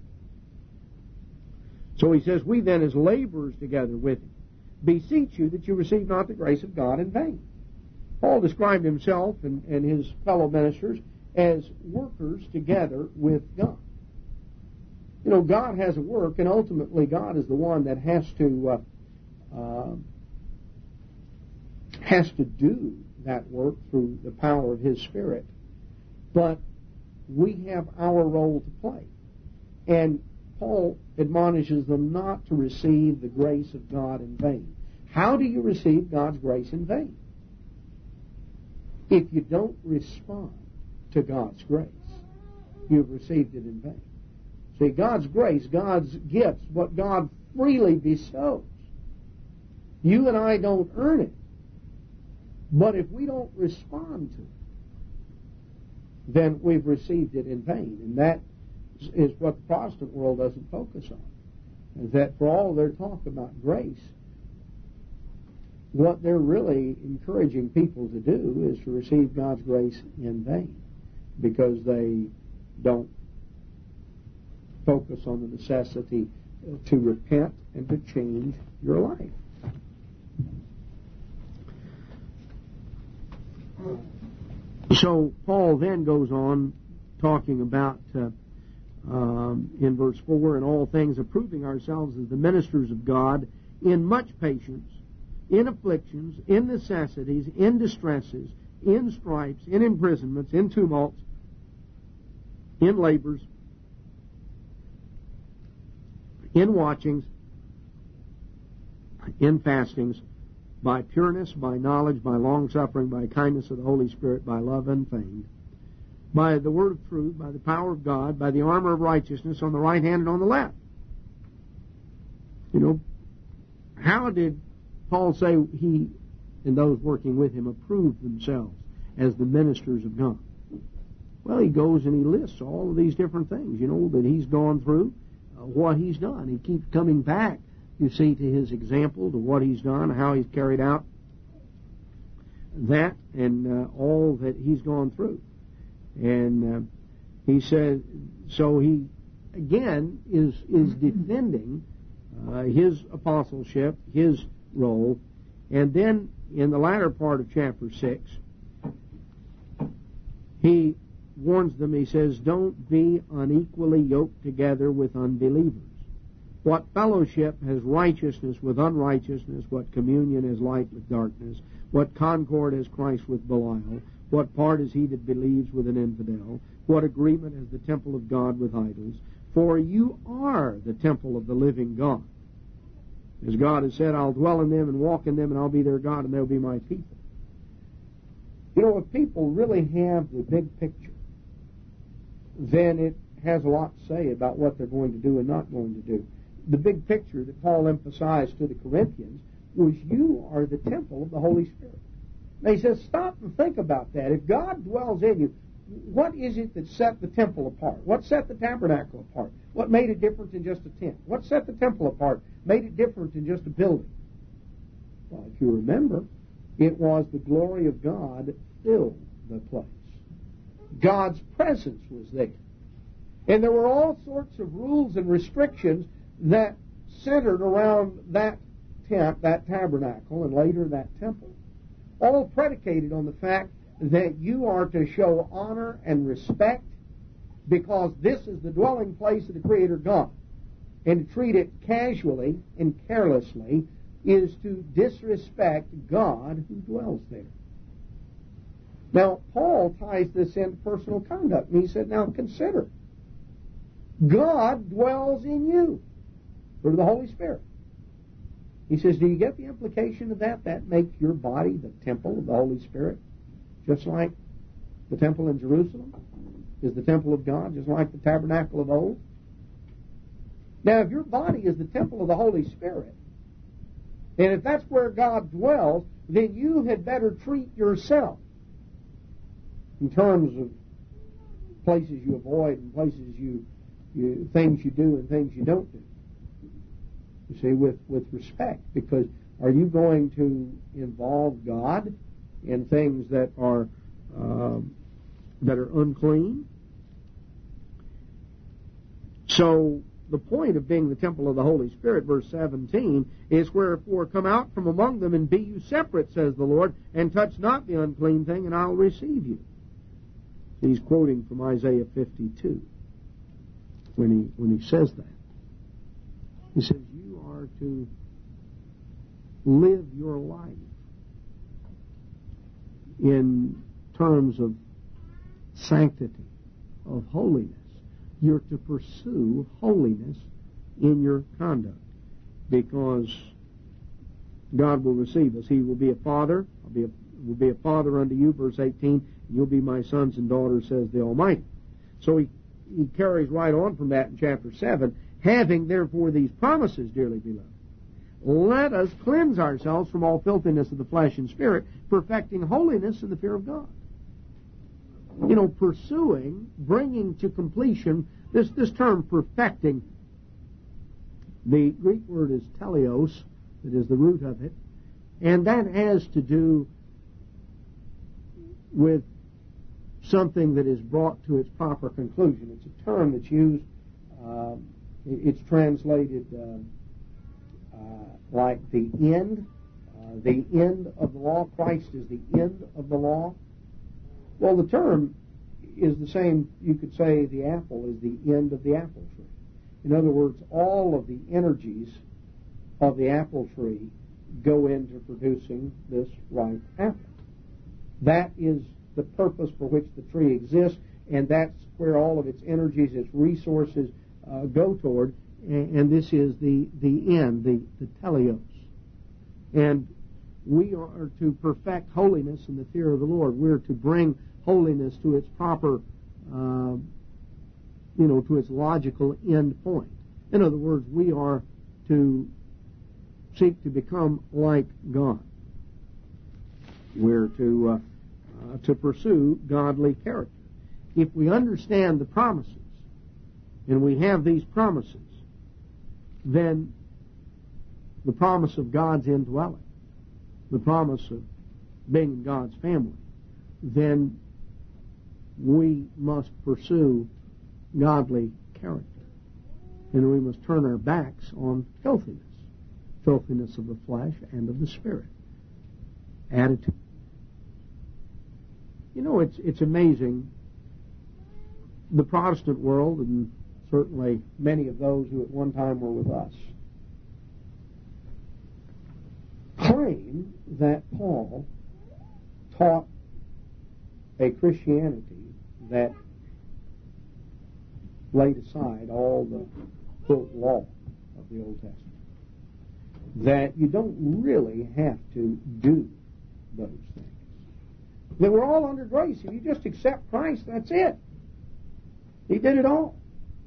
So he says, we then as laborers together with Him beseech you that you receive not the grace of God in vain. Paul described himself and, and his fellow ministers as workers together with God. You know, God has a work, and ultimately God is the one that has to uh, uh, has to do that work through the power of His Spirit. But we have our role to play. And Paul admonishes them not to receive the grace of God in vain. How do you receive God's grace in vain? If you don't respond to God's grace, you've received it in vain. See, God's grace, God's gifts, what God freely bestows. You and I don't earn it. But if we don't respond to it, then we've received it in vain. And that is what the Protestant world doesn't focus on. Is that for all their talk about grace, what they're really encouraging people to do is to receive God's grace in vain, because they don't focus on the necessity to repent and to change your life. So Paul then goes on talking about, uh, um, in verse four, in all things approving ourselves as the ministers of God, in much patience, in afflictions, in necessities, in distresses, in stripes, in imprisonments, in tumults, in labors, in watchings, in fastings, by pureness, by knowledge, by long-suffering, by kindness of the Holy Spirit, by love unfeigned, by the word of truth, by the power of God, by the armor of righteousness on the right hand and on the left. You know, how did Paul say he and those working with him approved themselves as the ministers of God? Well, he goes and he lists all of these different things, you know, that he's gone through, uh, what he's done. He keeps coming back, you see, to his example, to what he's done, how he's carried out that, and uh, all that he's gone through. And uh, he said, so he, again, is, is defending uh, his apostleship, his role. And then in the latter part of chapter six, he warns them, he says, don't be unequally yoked together with unbelievers. What fellowship has righteousness with unrighteousness? What communion has light with darkness? What concord has Christ with Belial? What part is he that believes with an infidel? What agreement has the temple of God with idols? For you are the temple of the living God. As God has said, I'll dwell in them and walk in them, and I'll be their God, and they'll be my people. You know, if people really have the big picture, then it has a lot to say about what they're going to do and not going to do. The big picture that Paul emphasized to the Corinthians was, you are the temple of the Holy Spirit. Now he says, stop and think about that. If God dwells in you, what is it that set the temple apart? What set the tabernacle apart? What made it different than just a tent? What set the temple apart, made it different than just a building? Well, if you remember, it was the glory of God filled the place. God's presence was there. And there were all sorts of rules and restrictions that centered around that tent, that tabernacle, and later that temple, all predicated on the fact that you are to show honor and respect because this is the dwelling place of the Creator God. And to treat it casually and carelessly is to disrespect God who dwells there. Now, Paul ties this into personal conduct, and he said, now consider, God dwells in you through the Holy Spirit. He says, do you get the implication of that? That makes your body the temple of the Holy Spirit, just like the temple in Jerusalem is the temple of God, just like the tabernacle of old. Now, if your body is the temple of the Holy Spirit, and if that's where God dwells, then you had better treat yourself in terms of places you avoid and places you, you things you do and things you don't do. You see, with, with respect, because are you going to involve God in things that are uh, that are unclean? So the point of being the temple of the Holy Spirit, verse seventeen, is wherefore come out from among them and be you separate, says the Lord, and touch not the unclean thing, and I'll receive you. He's quoting from Isaiah fifty-two when he when he says that. He says, you are to live your life in terms of sanctity, of holiness. You're to pursue holiness in your conduct, because God will receive us. He will be a father. I'll be a, will be a father unto you, verse eighteen. You'll be my sons and daughters, says the Almighty. So he, he carries right on from that in chapter seven. Having therefore these promises, dearly beloved, let us cleanse ourselves from all filthiness of the flesh and spirit, perfecting holiness in the fear of God. You know, pursuing, bringing to completion, this, this term perfecting, the Greek word is teleos, that is the root of it, and that has to do with something that is brought to its proper conclusion. It's a term that's used, uh, it's translated uh, uh, like the end, uh, the end of the law. Christ is the end of the law. Well, the term is the same. You could say the apple is the end of the apple tree. In other words, all of the energies of the apple tree go into producing this ripe apple. That is the purpose for which the tree exists, and that's where all of its energies, its resources uh, go toward, and, and this is the, the end, the, the teleos. And we are to perfect holiness in the fear of the Lord. We're to bring holiness to its proper, uh, you know, to its logical end point. In other words, we are to seek to become like God. We're to uh, uh, to pursue godly character. If we understand the promises, and we have these promises, then the promise of God's indwelling, the promise of being in God's family, then we must pursue godly character. And we must turn our backs on filthiness, filthiness of the flesh and of the spirit. Attitude. You know, it's it's amazing. The Protestant world, and certainly many of those who at one time were with us, claim that Paul taught a Christianity that laid aside all the, quote, law of the Old Testament. That you don't really have to do those things. That we're all under grace. If you just accept Christ, that's it. He did it all.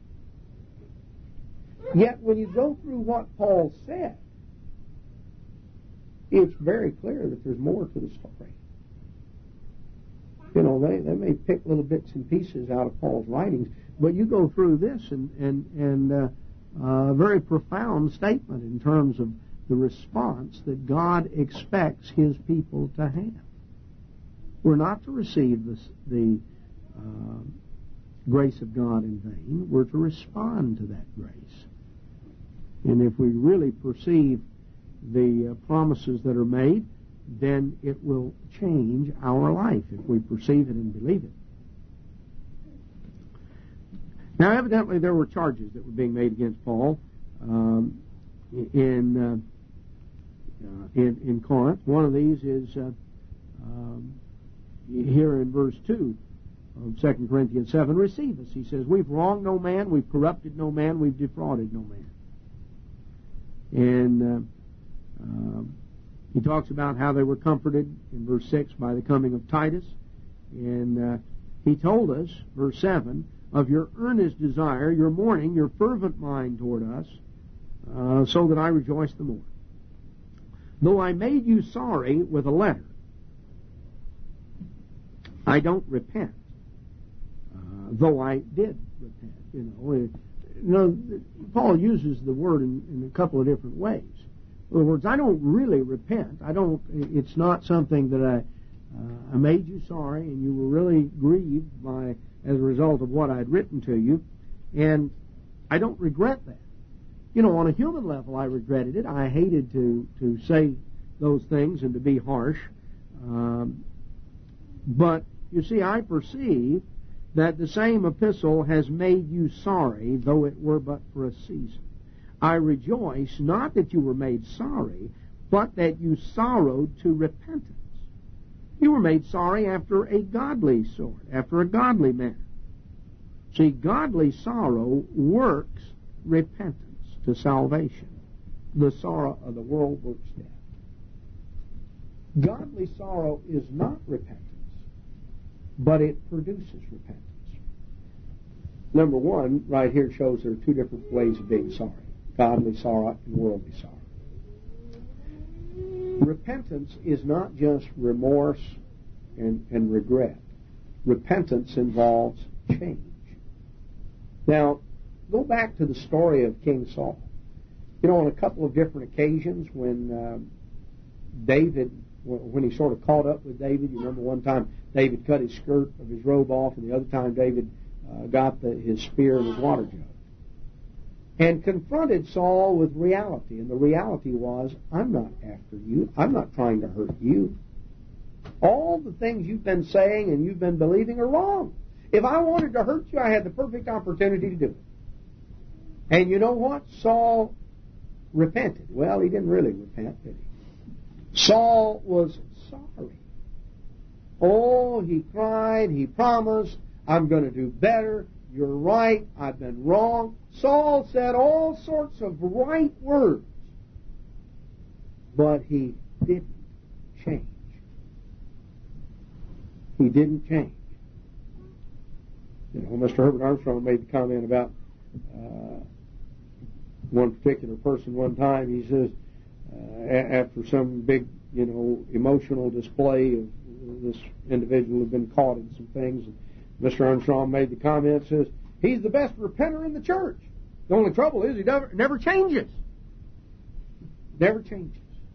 Yet when you go through what Paul said, it's very clear that there's more to the story. You know, they, they may pick little bits and pieces out of Paul's writings, but you go through this and and and uh, a very profound statement in terms of the response that God expects His people to have. We're not to receive this, the uh, grace of God in vain. We're to respond to that grace. And if we really perceive the uh, promises that are made, then it will change our life if we perceive it and believe it. Now, evidently, there were charges that were being made against Paul um, in, uh, uh, in in Corinth. One of these is uh, um, here in verse two of Second Corinthians seven. Receive us, he says. We've wronged no man, we've corrupted no man, we've defrauded no man. And uh, uh, he talks about how they were comforted in verse six by the coming of Titus. And uh, he told us, verse seven, of your earnest desire, your mourning, your fervent mind toward us, uh, so that I rejoice the more. Though I made you sorry with a letter, I don't repent, uh, though I did repent. You know, it, you know, Paul uses the word in, in a couple of different ways. In other words, I don't really repent. I don't. It's not something that I uh, I made you sorry and you were really grieved by as a result of what I'd written to you, and I don't regret that. You know, on a human level, I regretted it. I hated to to say those things and to be harsh, um, but you see, I perceive that the same epistle has made you sorry, though it were but for a season. I rejoice not that you were made sorry, but that you sorrowed to repentance. You were made sorry after a godly sort, after a godly manner. See, godly sorrow works repentance to salvation. The sorrow of the world works death. Godly sorrow is not repentance, but it produces repentance. Number one, right here shows there are two different ways of being sorry. Godly sorrow and worldly sorrow. Repentance is not just remorse and, and regret. Repentance involves change. Now, go back to the story of King Saul. You know, on a couple of different occasions when uh, David, when he sort of caught up with David, you remember one time David cut his skirt of his robe off, and the other time David uh, got the, his spear and his water jug and confronted Saul with reality. And the reality was, I'm not after you. I'm not trying to hurt you. All the things you've been saying and you've been believing are wrong. If I wanted to hurt you, I had the perfect opportunity to do it. And you know what? Saul repented. Well, he didn't really repent, did he? Saul was sorry. Oh, he cried, he promised, I'm going to do better, you're right, I've been wrong. Saul said all sorts of right words, but he didn't change. He didn't change. You know, Mister Herbert Armstrong made the comment about uh, one particular person one time. He says, uh, after some big, you know, emotional display of this individual had been caught in some things, and Mister Armstrong made the comment, says, he's the best repenter in the church. The only trouble is he never, never changes. Never changes.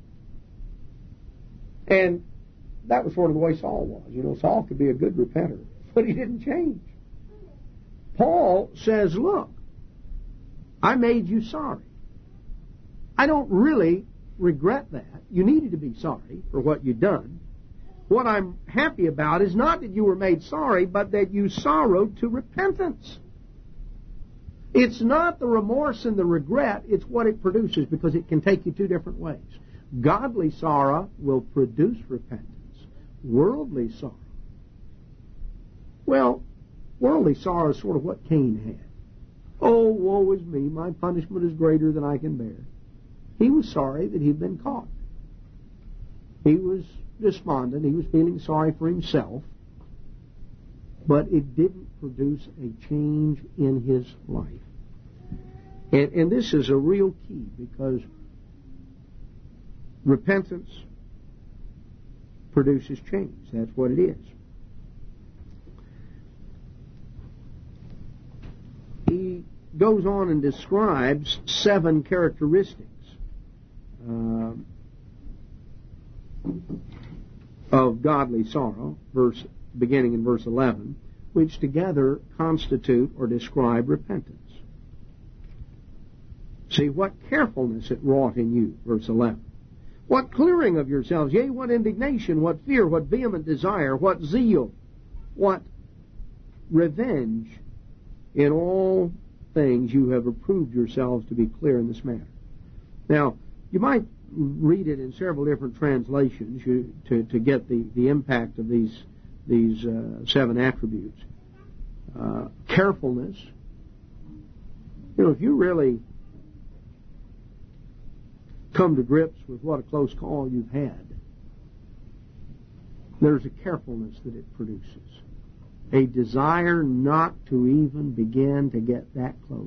And that was sort of the way Saul was. You know, Saul could be a good repenter, but he didn't change. Paul says, look, I made you sorry. I don't really regret that. You needed to be sorry for what you'd done. What I'm happy about is not that you were made sorry, but that you sorrowed to repentance. It's not the remorse and the regret, it's what it produces, because it can take you two different ways. Godly sorrow will produce repentance. Worldly sorrow, well, worldly sorrow is sort of what Cain had. Oh, woe is me, my punishment is greater than I can bear. He was sorry that he'd been caught. He was despondent, he was feeling sorry for himself, but it didn't produce a change in his life. And, and this is a real key, because repentance produces change. That's what it is. He goes on and describes seven characteristics uh, of godly sorrow, verse beginning in verse eleven, which together constitute or describe repentance. See, what carefulness it wrought in you, verse eleven. What clearing of yourselves, yea, what indignation, what fear, what vehement desire, what zeal, what revenge. In all things you have approved yourselves to be clear in this matter. Now, you might read it in several different translations you, to, to get the, the impact of these, these uh, seven attributes. Uh, carefulness. You know, if you really come to grips with what a close call you've had, there's a carefulness that it produces. A desire not to even begin to get that close.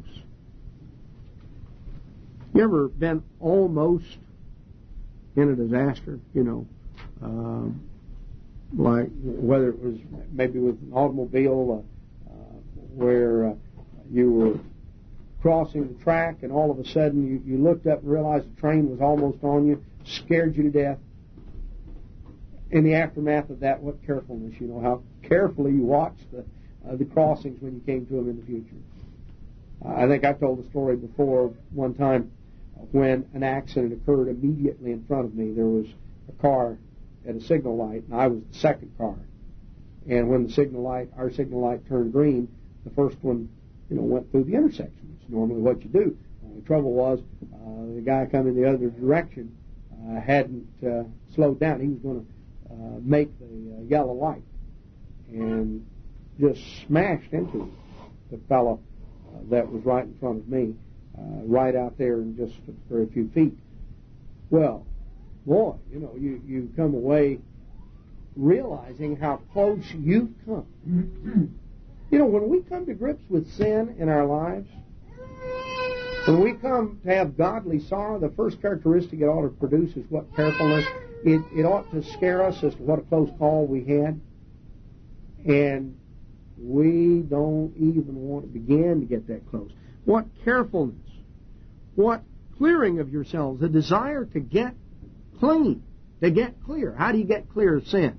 You ever been almost in a disaster? You know, um, like whether it was maybe with an automobile uh, uh, where uh, you were crossing the track and all of a sudden you, you looked up and realized the train was almost on you, scared you to death. In the aftermath of that, what carefulness, you know, how carefully you watched the uh, the crossings when you came to them in the future. Uh, I think I've told the story before. One time when an accident occurred immediately in front of me, there was a car at a signal light, and I was the second car. And when the signal light, our signal light turned green, the first one, you know, went through the intersection. It's normally what you do. The only trouble was uh, the guy coming the other direction uh, hadn't uh, slowed down. He was going to uh, make the uh, yellow light, and just smashed into the fellow uh, that was right in front of me, uh, right out there in just for a few feet. Well, boy, you know, you, you come away realizing how close you've come. You know, when we come to grips with sin in our lives, when we come to have godly sorrow, the first characteristic it ought to produce is what? Carefulness. It, it ought to scare us as to what a close call we had. And we don't even want to begin to get that close. What carefulness. What clearing of yourselves. A desire to get clean. To get clear. How do you get clear of sin?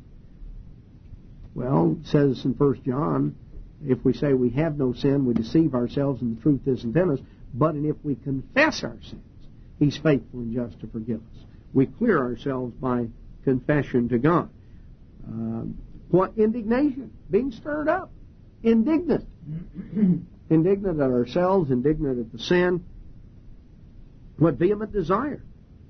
Well, it says in First John, if we say we have no sin, we deceive ourselves and the truth isn't in us. But if we confess our sins, He's faithful and just to forgive us. We clear ourselves by confession to God. Uh, what indignation? Being stirred up. Indignant. Indignant at ourselves, indignant at the sin. What vehement desire?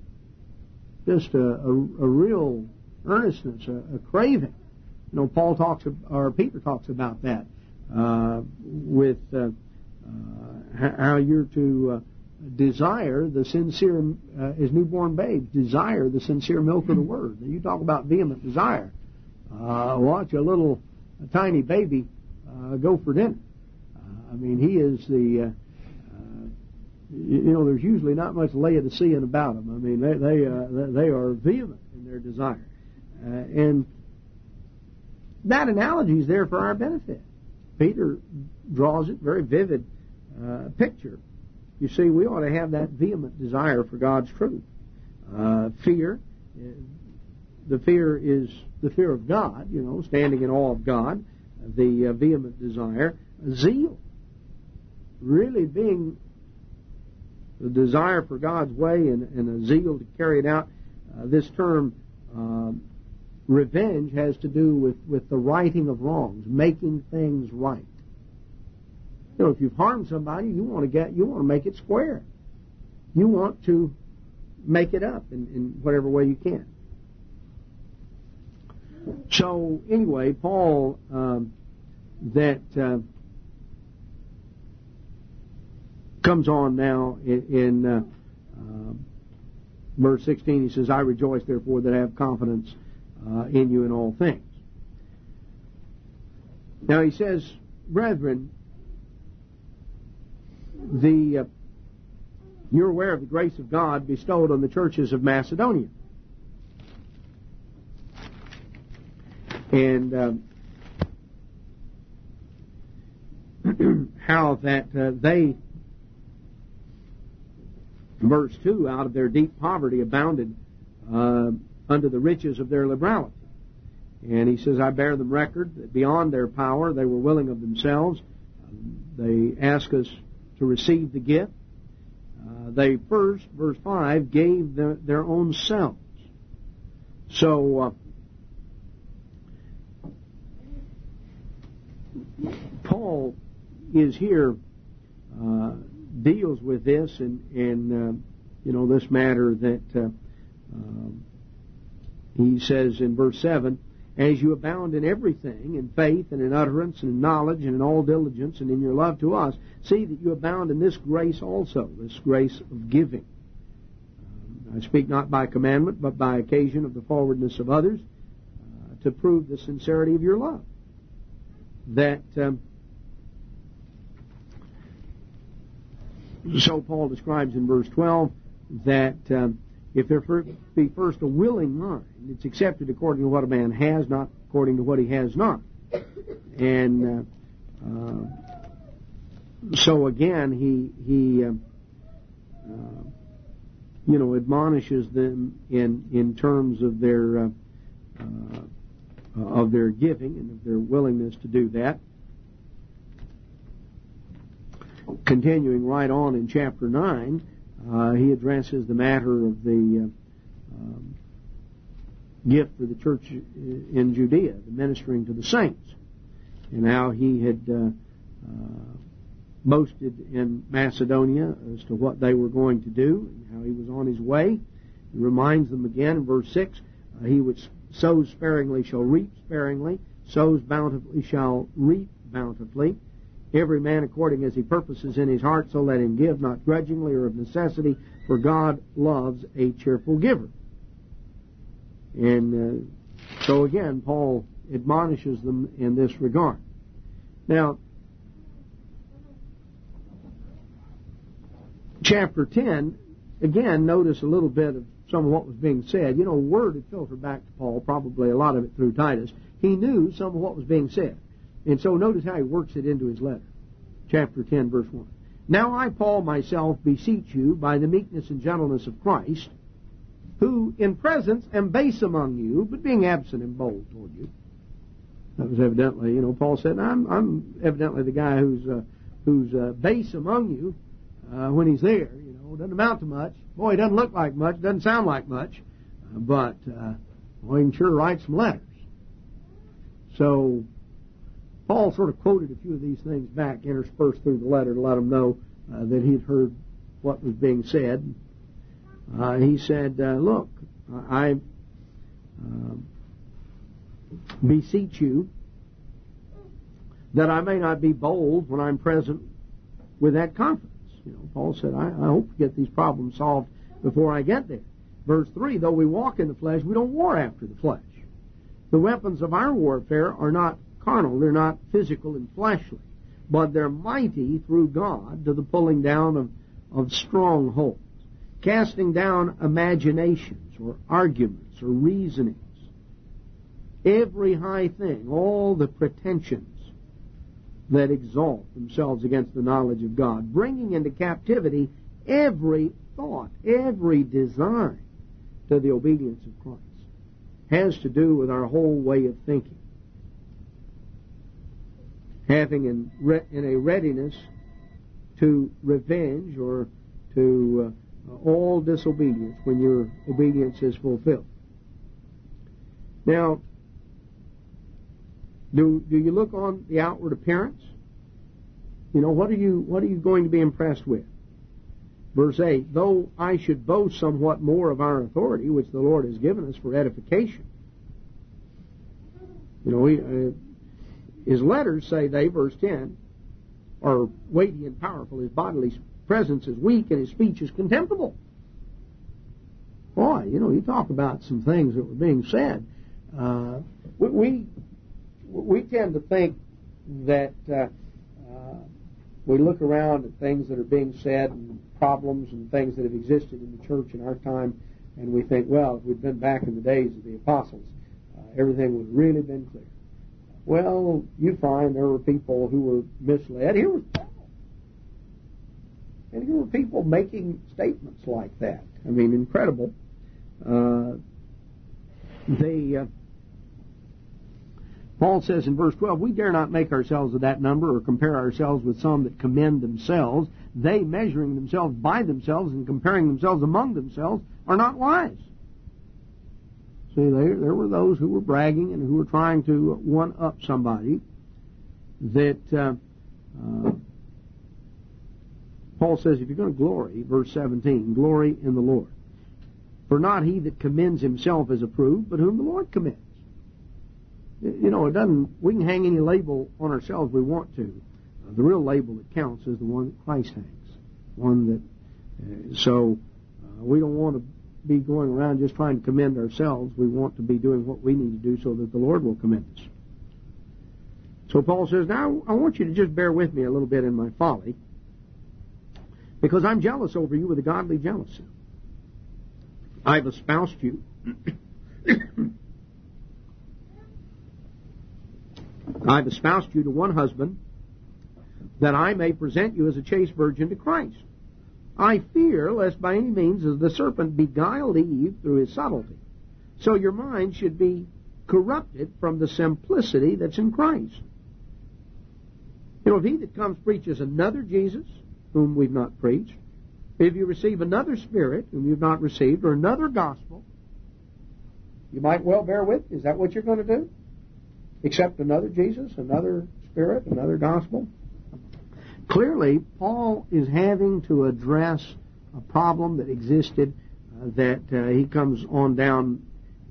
Just a, a, a real earnestness, a, a craving. You know, Paul talks, or Peter talks about that uh, with uh, uh, how you're to uh, desire the sincere, uh, as newborn babes, desire the sincere milk of the Word. You talk about vehement desire. Uh, watch a little a tiny baby uh, go for dinner. Uh, I mean, he is the, uh, uh, you, you know, there's usually not much Laodicean about them. I mean, they they, uh, they are vehement in their desire. Uh, and that analogy is there for our benefit. Peter draws it, very vivid uh, picture. You see, we ought to have that vehement desire for God's truth. Uh, fear, the fear is the fear of God, you know, standing in awe of God. The uh, vehement desire. Zeal, really being the desire for God's way and, and a zeal to carry it out. Uh, this term, um, revenge, has to do with, with the righting of wrongs, making things right. You know, if you've harmed somebody, you want to get, you want to make it square. You want to make it up in, in whatever way you can. So anyway, Paul, um, that uh, comes on now in, in uh, uh, verse sixteen. He says, "I rejoice, therefore, that I have confidence uh, in you in all things." Now he says, "Brethren, the uh, you're aware of the grace of God bestowed on the churches of Macedonia." And um, how that uh, they, verse two, out of their deep poverty abounded uh, under the riches of their liberality. And he says, "I bear them record that beyond their power they were willing of themselves. Um, they ask us to receive the gift. Uh, they first," verse five, "gave their, their own selves." So, uh, Paul is here, uh, deals with this and, and uh, you know, this matter that uh, uh, he says in verse seven, "As you abound in everything, in faith and in utterance and in knowledge and in all diligence and in your love to us, see that you abound in this grace also," this grace of giving. Um, I speak not by commandment, but by occasion of the forwardness of others, uh, to prove the sincerity of your love. That um, so Paul describes in verse twelve that um, if there be first a willing mind, it's accepted according to what a man has, not according to what he has not. And uh, uh, so again, he he uh, uh, you know admonishes them in in terms of their uh, uh, of their giving and of their willingness to do that. Continuing right on in chapter nine, uh, he addresses the matter of the uh, um, gift for the church in Judea, the ministering to the saints, and how he had uh, uh, boasted in Macedonia as to what they were going to do and how he was on his way. He reminds them again in verse six, uh, he which sows sparingly shall reap sparingly, sows bountifully shall reap bountifully. Every man according as he purposes in his heart, so let him give, not grudgingly or of necessity, for God loves a cheerful giver. And uh, so again, Paul admonishes them in this regard. Now, chapter ten, again, notice a little bit of some of what was being said. You know, word had filtered back to Paul, probably a lot of it through Titus. He knew some of what was being said. And so notice how he works it into his letter. Chapter ten, verse one. Now I, Paul, myself, beseech you by the meekness and gentleness of Christ, who in presence am base among you, but being absent am bold toward you. That was evidently, you know, Paul said, I'm, I'm evidently the guy who's uh, who's uh, base among you uh, when he's there. You know, doesn't amount to much. Boy, he doesn't look like much, doesn't sound like much, uh, but uh, well, he can sure write some letters. So Paul sort of quoted a few of these things back, interspersed through the letter, to let them know uh, that he'd heard what was being said. Uh, he said, uh, look, I uh, beseech you that I may not be bold when I'm present with that confidence. You know, Paul said, I, I hope to get these problems solved before I get there. Verse three, though we walk in the flesh, we don't war after the flesh. The weapons of our warfare are not carnal, they're not physical and fleshly, but they're mighty through God to the pulling down of, of strongholds, casting down imaginations or arguments or reasonings, every high thing, all the pretensions that exalt themselves against the knowledge of God, bringing into captivity every thought, every design to the obedience of Christ. Has to do with our whole way of thinking. Having in, re- in a readiness to revenge or to uh, all disobedience when your obedience is fulfilled. Now, do do you look on the outward appearance? You know, what are you what are you going to be impressed with? Verse eight, though I should boast somewhat more of our authority, which the Lord has given us for edification. You know, he, uh, his letters say they, verse ten, are weighty and powerful. His bodily presence is weak and his speech is contemptible. Boy, you know, you talk about some things that were being said. Uh, we, we we tend to think that uh, uh, we look around at things that are being said and problems and things that have existed in the church in our time, and we think, well, if we'd been back in the days of the apostles, uh, everything would have really been clear. Well, you find there were people who were misled. Here was Paul. And here were people making statements like that. I mean, incredible. Uh, they, uh, Paul says in verse twelve, we dare not make ourselves of that number or compare ourselves with some that commend themselves. They, measuring themselves by themselves and comparing themselves among themselves, are not wise. See, there, there were those who were bragging and who were trying to one-up somebody that uh, uh, Paul says, if you're going to glory, verse seventeen, glory in the Lord. For not he that commends himself is approved, but whom the Lord commends. You know, it doesn't, we can hang any label on ourselves we want to. Uh, the real label that counts is the one that Christ hangs. One that, uh, so uh, we don't want to be going around just trying to commend ourselves. We want to be doing what we need to do so that the Lord will commend us. So Paul says, now I want you to just bear with me a little bit in my folly, because I'm jealous over you with a godly jealousy. I've espoused you. I've espoused you to one husband, that I may present you as a chaste virgin to Christ. I fear lest by any means as the serpent beguiled Eve through his subtlety, so your mind should be corrupted from the simplicity that's in Christ. You know, if he that comes preaches another Jesus, whom we've not preached, if you receive another Spirit, whom you've not received, or another gospel, you might well bear with. Is that what you're going to do? Accept another Jesus, another Spirit, another gospel? Clearly, Paul is having to address a problem that existed uh, that uh, he comes on down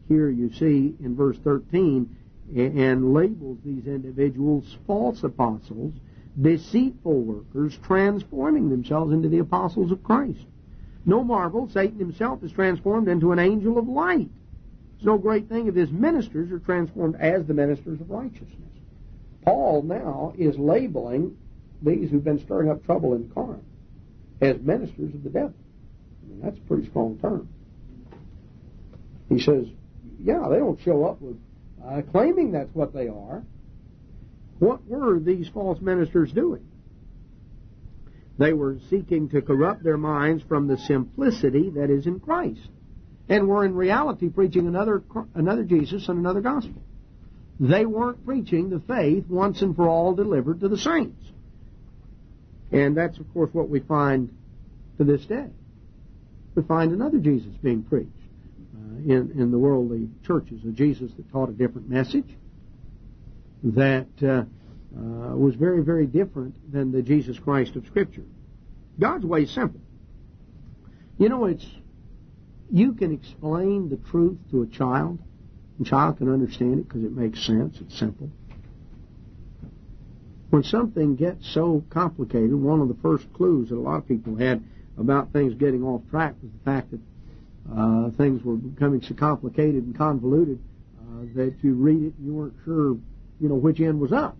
here you see in verse thirteen, and labels these individuals false apostles, deceitful workers, transforming themselves into the apostles of Christ. No marvel, Satan himself is transformed into an angel of light. It's no great thing if his ministers are transformed as the ministers of righteousness. Paul now is labeling these who've been stirring up trouble in Corinth as ministers of the devil. I mean, that's a pretty strong term. He says, yeah, they don't show up with uh, claiming that's what they are. What were these false ministers doing? They were seeking to corrupt their minds from the simplicity that is in Christ, and were in reality preaching another another Jesus and another gospel. They weren't preaching the faith once and for all delivered to the saints. And that's, of course, what we find to this day. We find another Jesus being preached uh, in, in the worldly churches, a Jesus that taught a different message, that uh, uh, was very, very different than the Jesus Christ of Scripture. God's way is simple. You know, it's you can explain the truth to a child, and a child can understand it because it makes sense. It's simple. When something gets so complicated, one of the first clues that a lot of people had about things getting off track was the fact that uh, things were becoming so complicated and convoluted uh, that you read it and you weren't sure, you know, which end was up.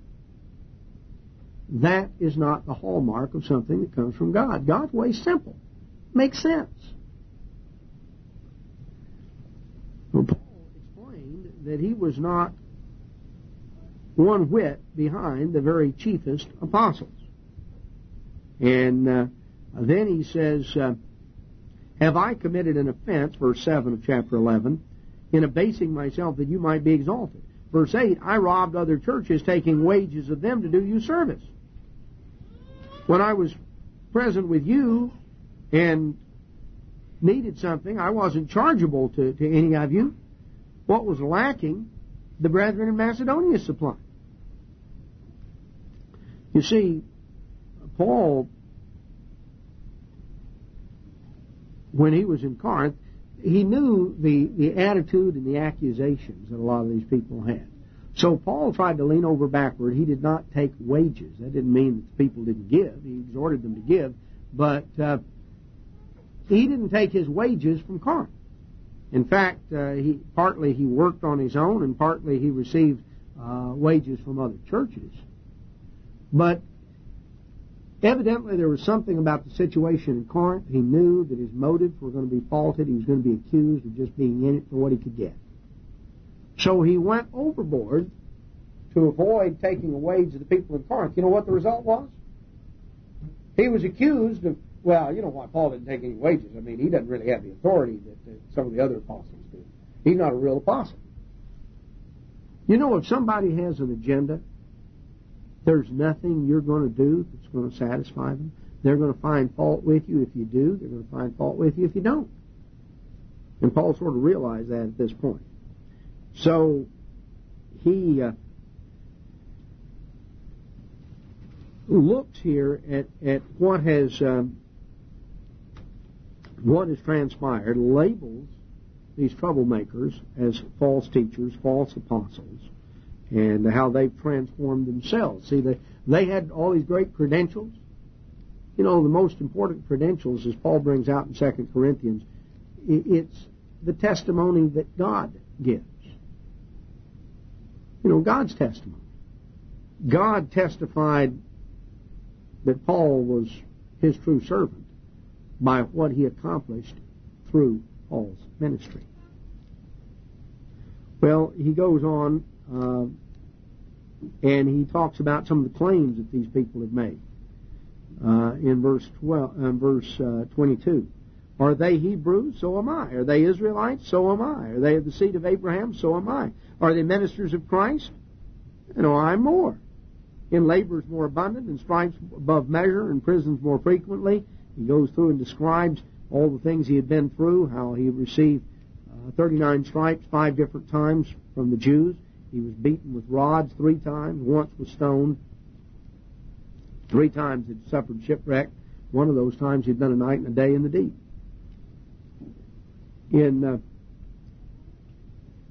That is not the hallmark of something that comes from God. God's way is simple. Makes sense. Well, Paul explained that he was not one whit behind the very chiefest apostles. And uh, then he says, uh, have I committed an offense, verse seven of chapter eleven, in abasing myself that you might be exalted? Verse eight, I robbed other churches, taking wages of them to do you service. When I was present with you and needed something, I wasn't chargeable to, to any of you. What was lacking, the brethren in Macedonia supplied. You see, Paul, when he was in Corinth, he knew the, the attitude and the accusations that a lot of these people had. So Paul tried to lean over backward. He did not take wages. That didn't mean that the people didn't give. He exhorted them to give. But uh, he didn't take his wages from Corinth. In fact, uh, he partly he worked on his own, and partly he received uh, wages from other churches. But evidently there was something about the situation in Corinth. He knew that his motives were going to be faulted. He was going to be accused of just being in it for what he could get. So he went overboard to avoid taking a wage of the people in Corinth. You know what the result was? He was accused of, well, you know why Paul didn't take any wages. I mean, he doesn't really have the authority that, that some of the other apostles do. He's not a real apostle. You know, if somebody has an agenda, there's nothing you're going to do that's going to satisfy them. They're going to find fault with you if you do. They're going to find fault with you if you don't. And Paul sort of realized that at this point. So he uh, looks here at, at what has um, what has transpired, labels these troublemakers as false teachers, false apostles, and how they've transformed themselves. See, they, they had all these great credentials. You know, the most important credentials, as Paul brings out in Second Corinthians, it's the testimony that God gives. You know, God's testimony. God testified that Paul was his true servant by what he accomplished through Paul's ministry. Well, he goes on uh, and he talks about some of the claims that these people have made. Uh, in verse twelve, uh, verse uh, twenty-two, are they Hebrews? So am I. Are they Israelites? So am I. Are they of the seed of Abraham? So am I. Are they ministers of Christ? No, I'm more. In labors more abundant, in stripes above measure, in prisons more frequently. He goes through and describes all the things he had been through, how he received uh, thirty-nine stripes five different times from the Jews. He was beaten with rods three times, once was stoned, three times had suffered shipwreck. One of those times he'd been a night and a day in the deep. In uh,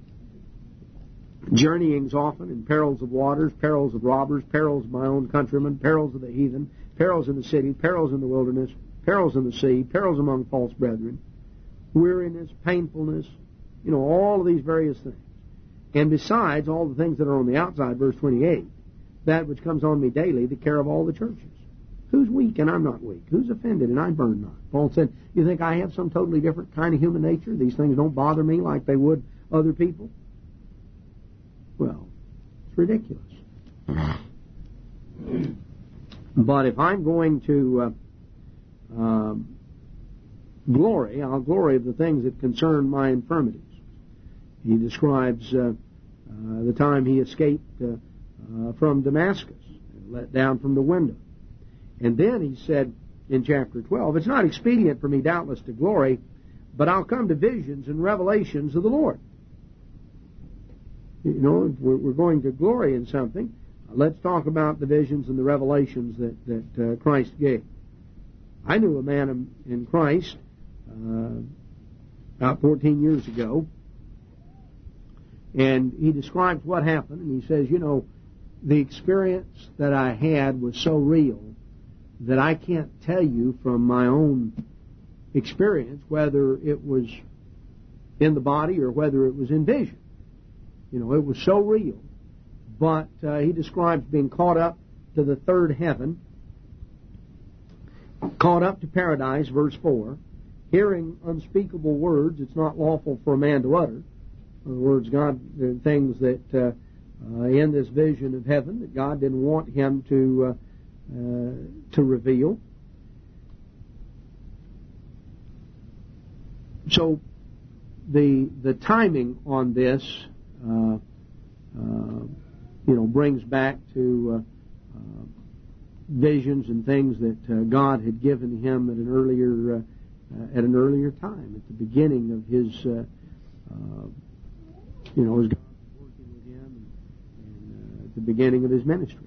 journeyings often, and perils of waters, perils of robbers, perils of my own countrymen, perils of the heathen, perils in the city, perils in the wilderness, perils in the sea, perils among false brethren, weariness, painfulness, you know, all of these various things. And besides all the things that are on the outside, verse twenty-eight, that which comes on me daily, the care of all the churches. Who's weak and I'm not weak? Who's offended and I burn not? Paul said, you think I have some totally different kind of human nature? These things don't bother me like they would other people? Well, it's ridiculous. But if I'm going to uh, um, glory, I'll glory of the things that concern my infirmities. He describes uh, uh, the time he escaped uh, uh, from Damascus, and let down from the window. And then he said in chapter twelve, it's not expedient for me doubtless to glory, but I'll come to visions and revelations of the Lord. You know, if we're going to glory in something, let's talk about the visions and the revelations that, that uh, Christ gave. I knew a man in Christ uh, about fourteen years ago, and he describes what happened, and he says, you know, the experience that I had was so real that I can't tell you from my own experience whether it was in the body or whether it was in vision. You know, it was so real. But uh, he describes being caught up to the third heaven, caught up to paradise, verse four, hearing unspeakable words it's not lawful for a man to utter. In other words, God, there are things that uh, uh, in this vision of heaven that God didn't want him to uh, uh, to reveal. So the the timing on this, uh, uh, you know, brings back to uh, uh, visions and things that uh, God had given him at an earlier uh, uh, at an earlier time, at the beginning of his, uh, uh, you know, as God was working with him, and, and uh, at the beginning of his ministry.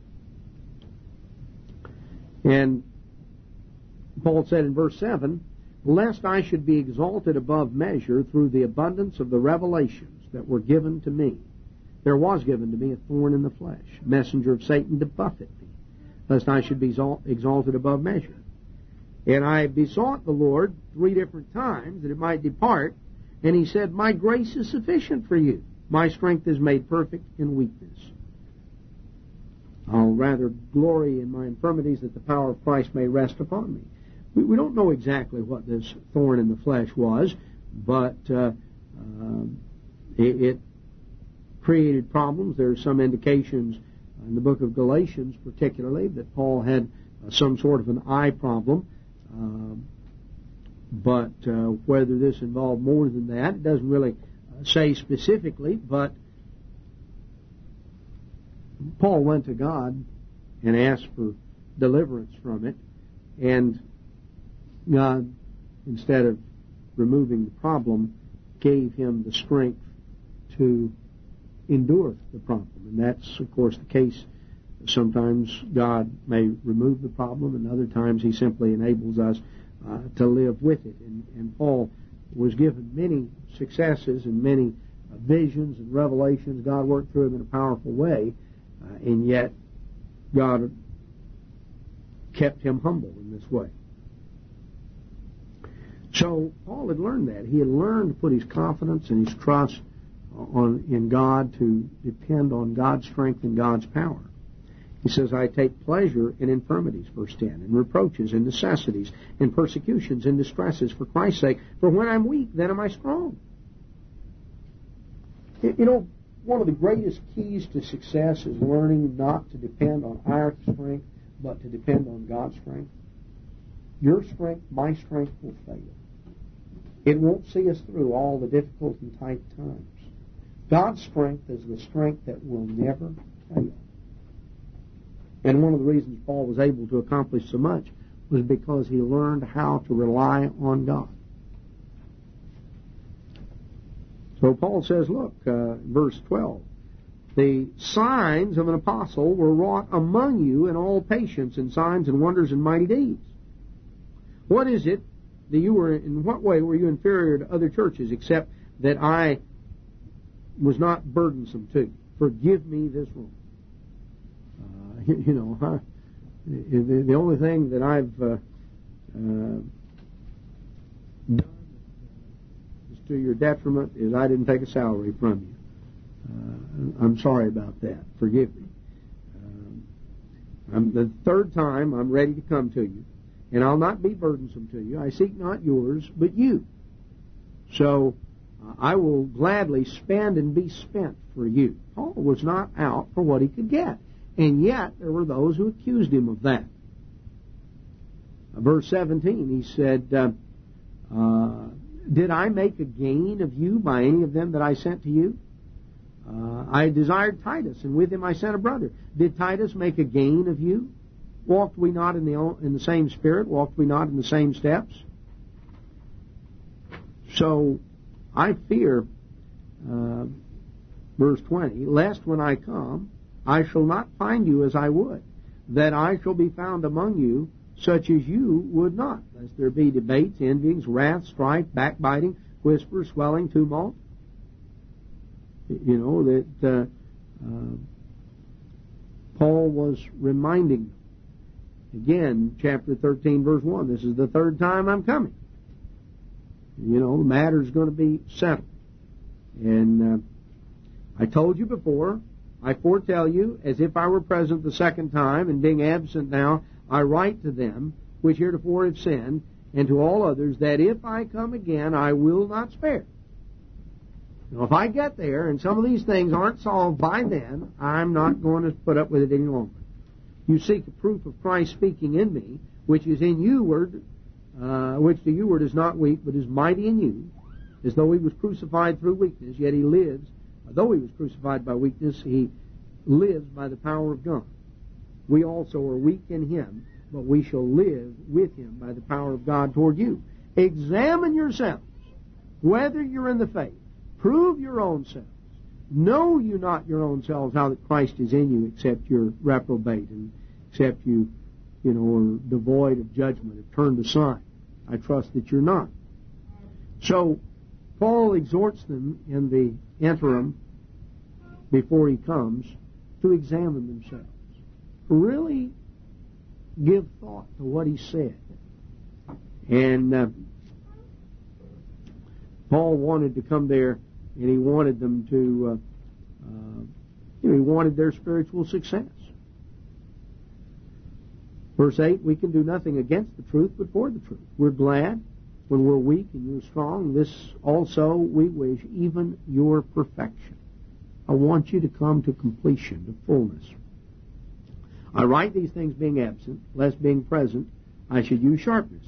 And Paul said in verse seven, lest I should be exalted above measure through the abundance of the revelations that were given to me. There was given to me a thorn in the flesh, messenger of Satan to buffet me, lest I should be exalted above measure. And I besought the Lord three different times that it might depart, and he said, my grace is sufficient for you. My strength is made perfect in weakness. I'll rather glory in my infirmities that the power of Christ may rest upon me. We, we don't know exactly what this thorn in the flesh was, but uh, uh, it, it created problems. There are some indications in the book of Galatians particularly that Paul had uh, some sort of an eye problem. Uh, but uh, whether this involved more than that, it doesn't really uh, say specifically, but Paul went to God and asked for deliverance from it, and God, instead of removing the problem, gave him the strength to endure the problem. And that's, of course, the case. Sometimes God may remove the problem, and other times he simply enables us uh, to live with it. And, and Paul was given many successes and many uh, visions and revelations. God worked through him in a powerful way, uh, and yet God kept him humble in this way. So Paul had learned that. He had learned to put his confidence and his trust on in God, to depend on God's strength and God's power. He says, I take pleasure in infirmities, verse ten, in reproaches, in necessities, in persecutions, in distresses, for Christ's sake. For when I'm weak, then am I strong. You know, one of the greatest keys to success is learning not to depend on our strength, but to depend on God's strength. Your strength, my strength will fail. It won't see us through all the difficult and tight times. God's strength is the strength that will never fail. And one of the reasons Paul was able to accomplish so much was because he learned how to rely on God. So Paul says, look, uh, verse twelve, the signs of an apostle were wrought among you in all patience and signs and wonders and mighty deeds. What is it that you were, in what way were you inferior to other churches, except that I was not burdensome to you. Forgive me this wrong. Uh, you, you know, huh? the, the only thing that I've uh, uh, done is to your detriment is I didn't take a salary from you. Uh, I'm sorry about that. Forgive me. Um, I'm, the third time I'm ready to come to you, and I'll not be burdensome to you. I seek not yours, but you. So uh, I will gladly spend and be spent for you. Paul was not out for what he could get, and yet there were those who accused him of that. Uh, verse seventeen, he said, uh, uh, did I make a gain of you by any of them that I sent to you? Uh, I desired Titus, and with him I sent a brother. Did Titus make a gain of you? Walked we not in the in the same spirit? Walked we not in the same steps? So, I fear, uh, verse twenty, lest when I come, I shall not find you as I would, that I shall be found among you such as you would not, lest there be debates, envyings, wrath, strife, backbiting, whispers, swelling, tumult. You know, that uh, uh, Paul was reminding them. Again, chapter thirteen, verse one, this is the third time I'm coming. You know, the matter's going to be settled. And uh, I told you before, I foretell you, as if I were present the second time, and being absent now, I write to them, which heretofore have sinned, and to all others, that if I come again, I will not spare. Now, if I get there and some of these things aren't solved by then, I'm not going to put up with it any longer. You seek a proof of Christ speaking in me, which is in you word, uh, which to you word is not weak, but is mighty in you, as though he was crucified through weakness, yet he lives. Though he was crucified by weakness, he lives by the power of God. We also are weak in him, but we shall live with him by the power of God toward you. Examine yourselves, whether you're in the faith. Prove your own selves. Know you not your own selves how that Christ is in you, except you're reprobate, and except you, you know, are devoid of judgment, have turned aside. I trust that you're not. So, Paul exhorts them in the interim, before he comes, to examine themselves. Really give thought to what he said. And uh, Paul wanted to come there, and he wanted them to, uh, uh, you know, he wanted their spiritual success. Verse eight, we can do nothing against the truth, but for the truth. We're glad when we're weak and you're strong. This also we wish, even your perfection. I want you to come to completion, to fullness. I write these things being absent, lest being present I should use sharpness,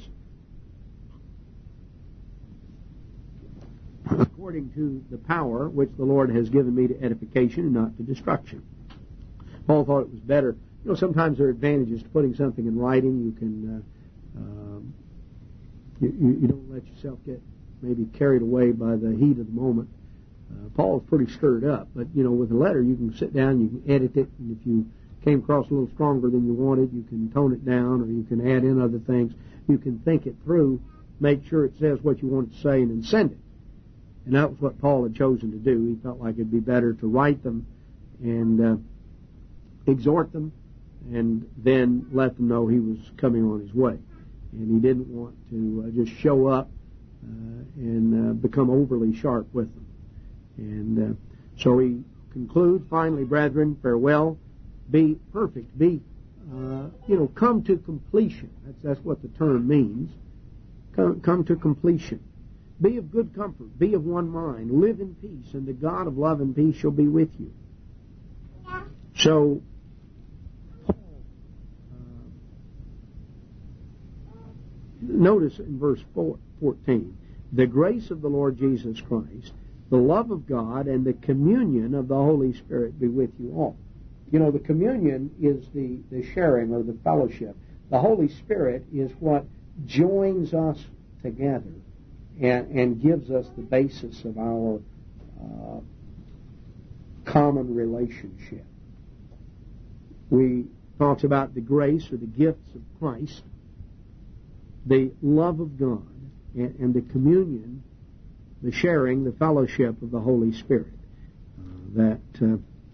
according to the power which the Lord has given me to edification and not to destruction. Paul thought it was better. You know, sometimes there are advantages to putting something in writing. You can, uh, um, you, you, you don't let yourself get maybe carried away by the heat of the moment. Uh, Paul's pretty stirred up, but, you know, with a letter you can sit down, you can edit it, and if you came across a little stronger than you wanted, you can tone it down, or you can add in other things. You can think it through, make sure it says what you want to say, and then send it. And that was what Paul had chosen to do. He felt like it'd be better to write them and uh, exhort them, and then let them know he was coming on his way. And he didn't want to uh, just show up uh, and uh, become overly sharp with them. And uh, so he concludes, finally, brethren, farewell, be perfect, be, uh, you know, come to completion. That's, that's what the term means. Come, come to completion. Be of good comfort, be of one mind, live in peace, and the God of love and peace shall be with you. So, Paul, uh, notice in verse fourteen, the grace of the Lord Jesus Christ, the love of God, and the communion of the Holy Spirit be with you all. You know, the communion is the, the sharing or the fellowship. The Holy Spirit is what joins us together and, and gives us the basis of our uh, common relationship. We talks about the grace or the gifts of Christ, the love of God, and, and the communion, the sharing, the fellowship of the Holy Spirit. that uh,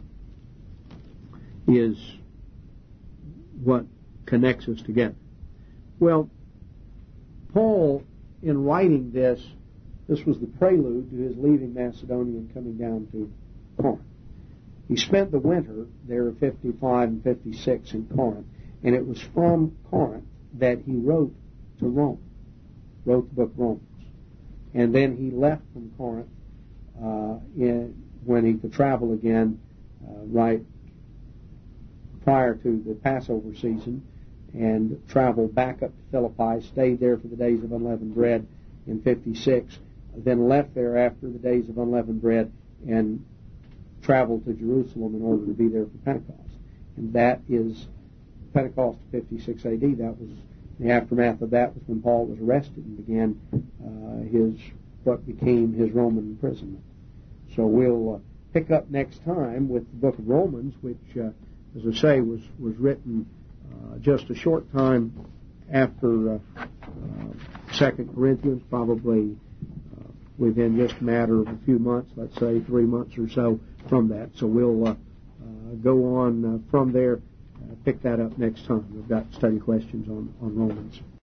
is what connects us together. Well, Paul, in writing this, this was the prelude to his leaving Macedonia and coming down to Corinth. He spent the winter there of fifty-five and fifty-six in Corinth, and it was from Corinth that he wrote to Rome, wrote the book of Romans. And then he left from Corinth uh, in, when he could travel again, uh, right prior to the Passover season, and traveled back up to Philippi, stayed there for the days of unleavened bread in fifty-six, then left there after the days of unleavened bread and traveled to Jerusalem in order to be there for Pentecost. And that is Pentecost of fifty-six A D. That was the aftermath of that was when Paul was arrested and began uh, his what became his Roman imprisonment. So we'll uh, pick up next time with the book of Romans, which, uh, as I say, was was written uh, just a short time after uh, uh, Second Corinthians, probably uh, within just a matter of a few months, let's say three months or so from that. So we'll uh, uh, go on uh, from there, uh, pick that up next time. We've got study questions on, on Romans.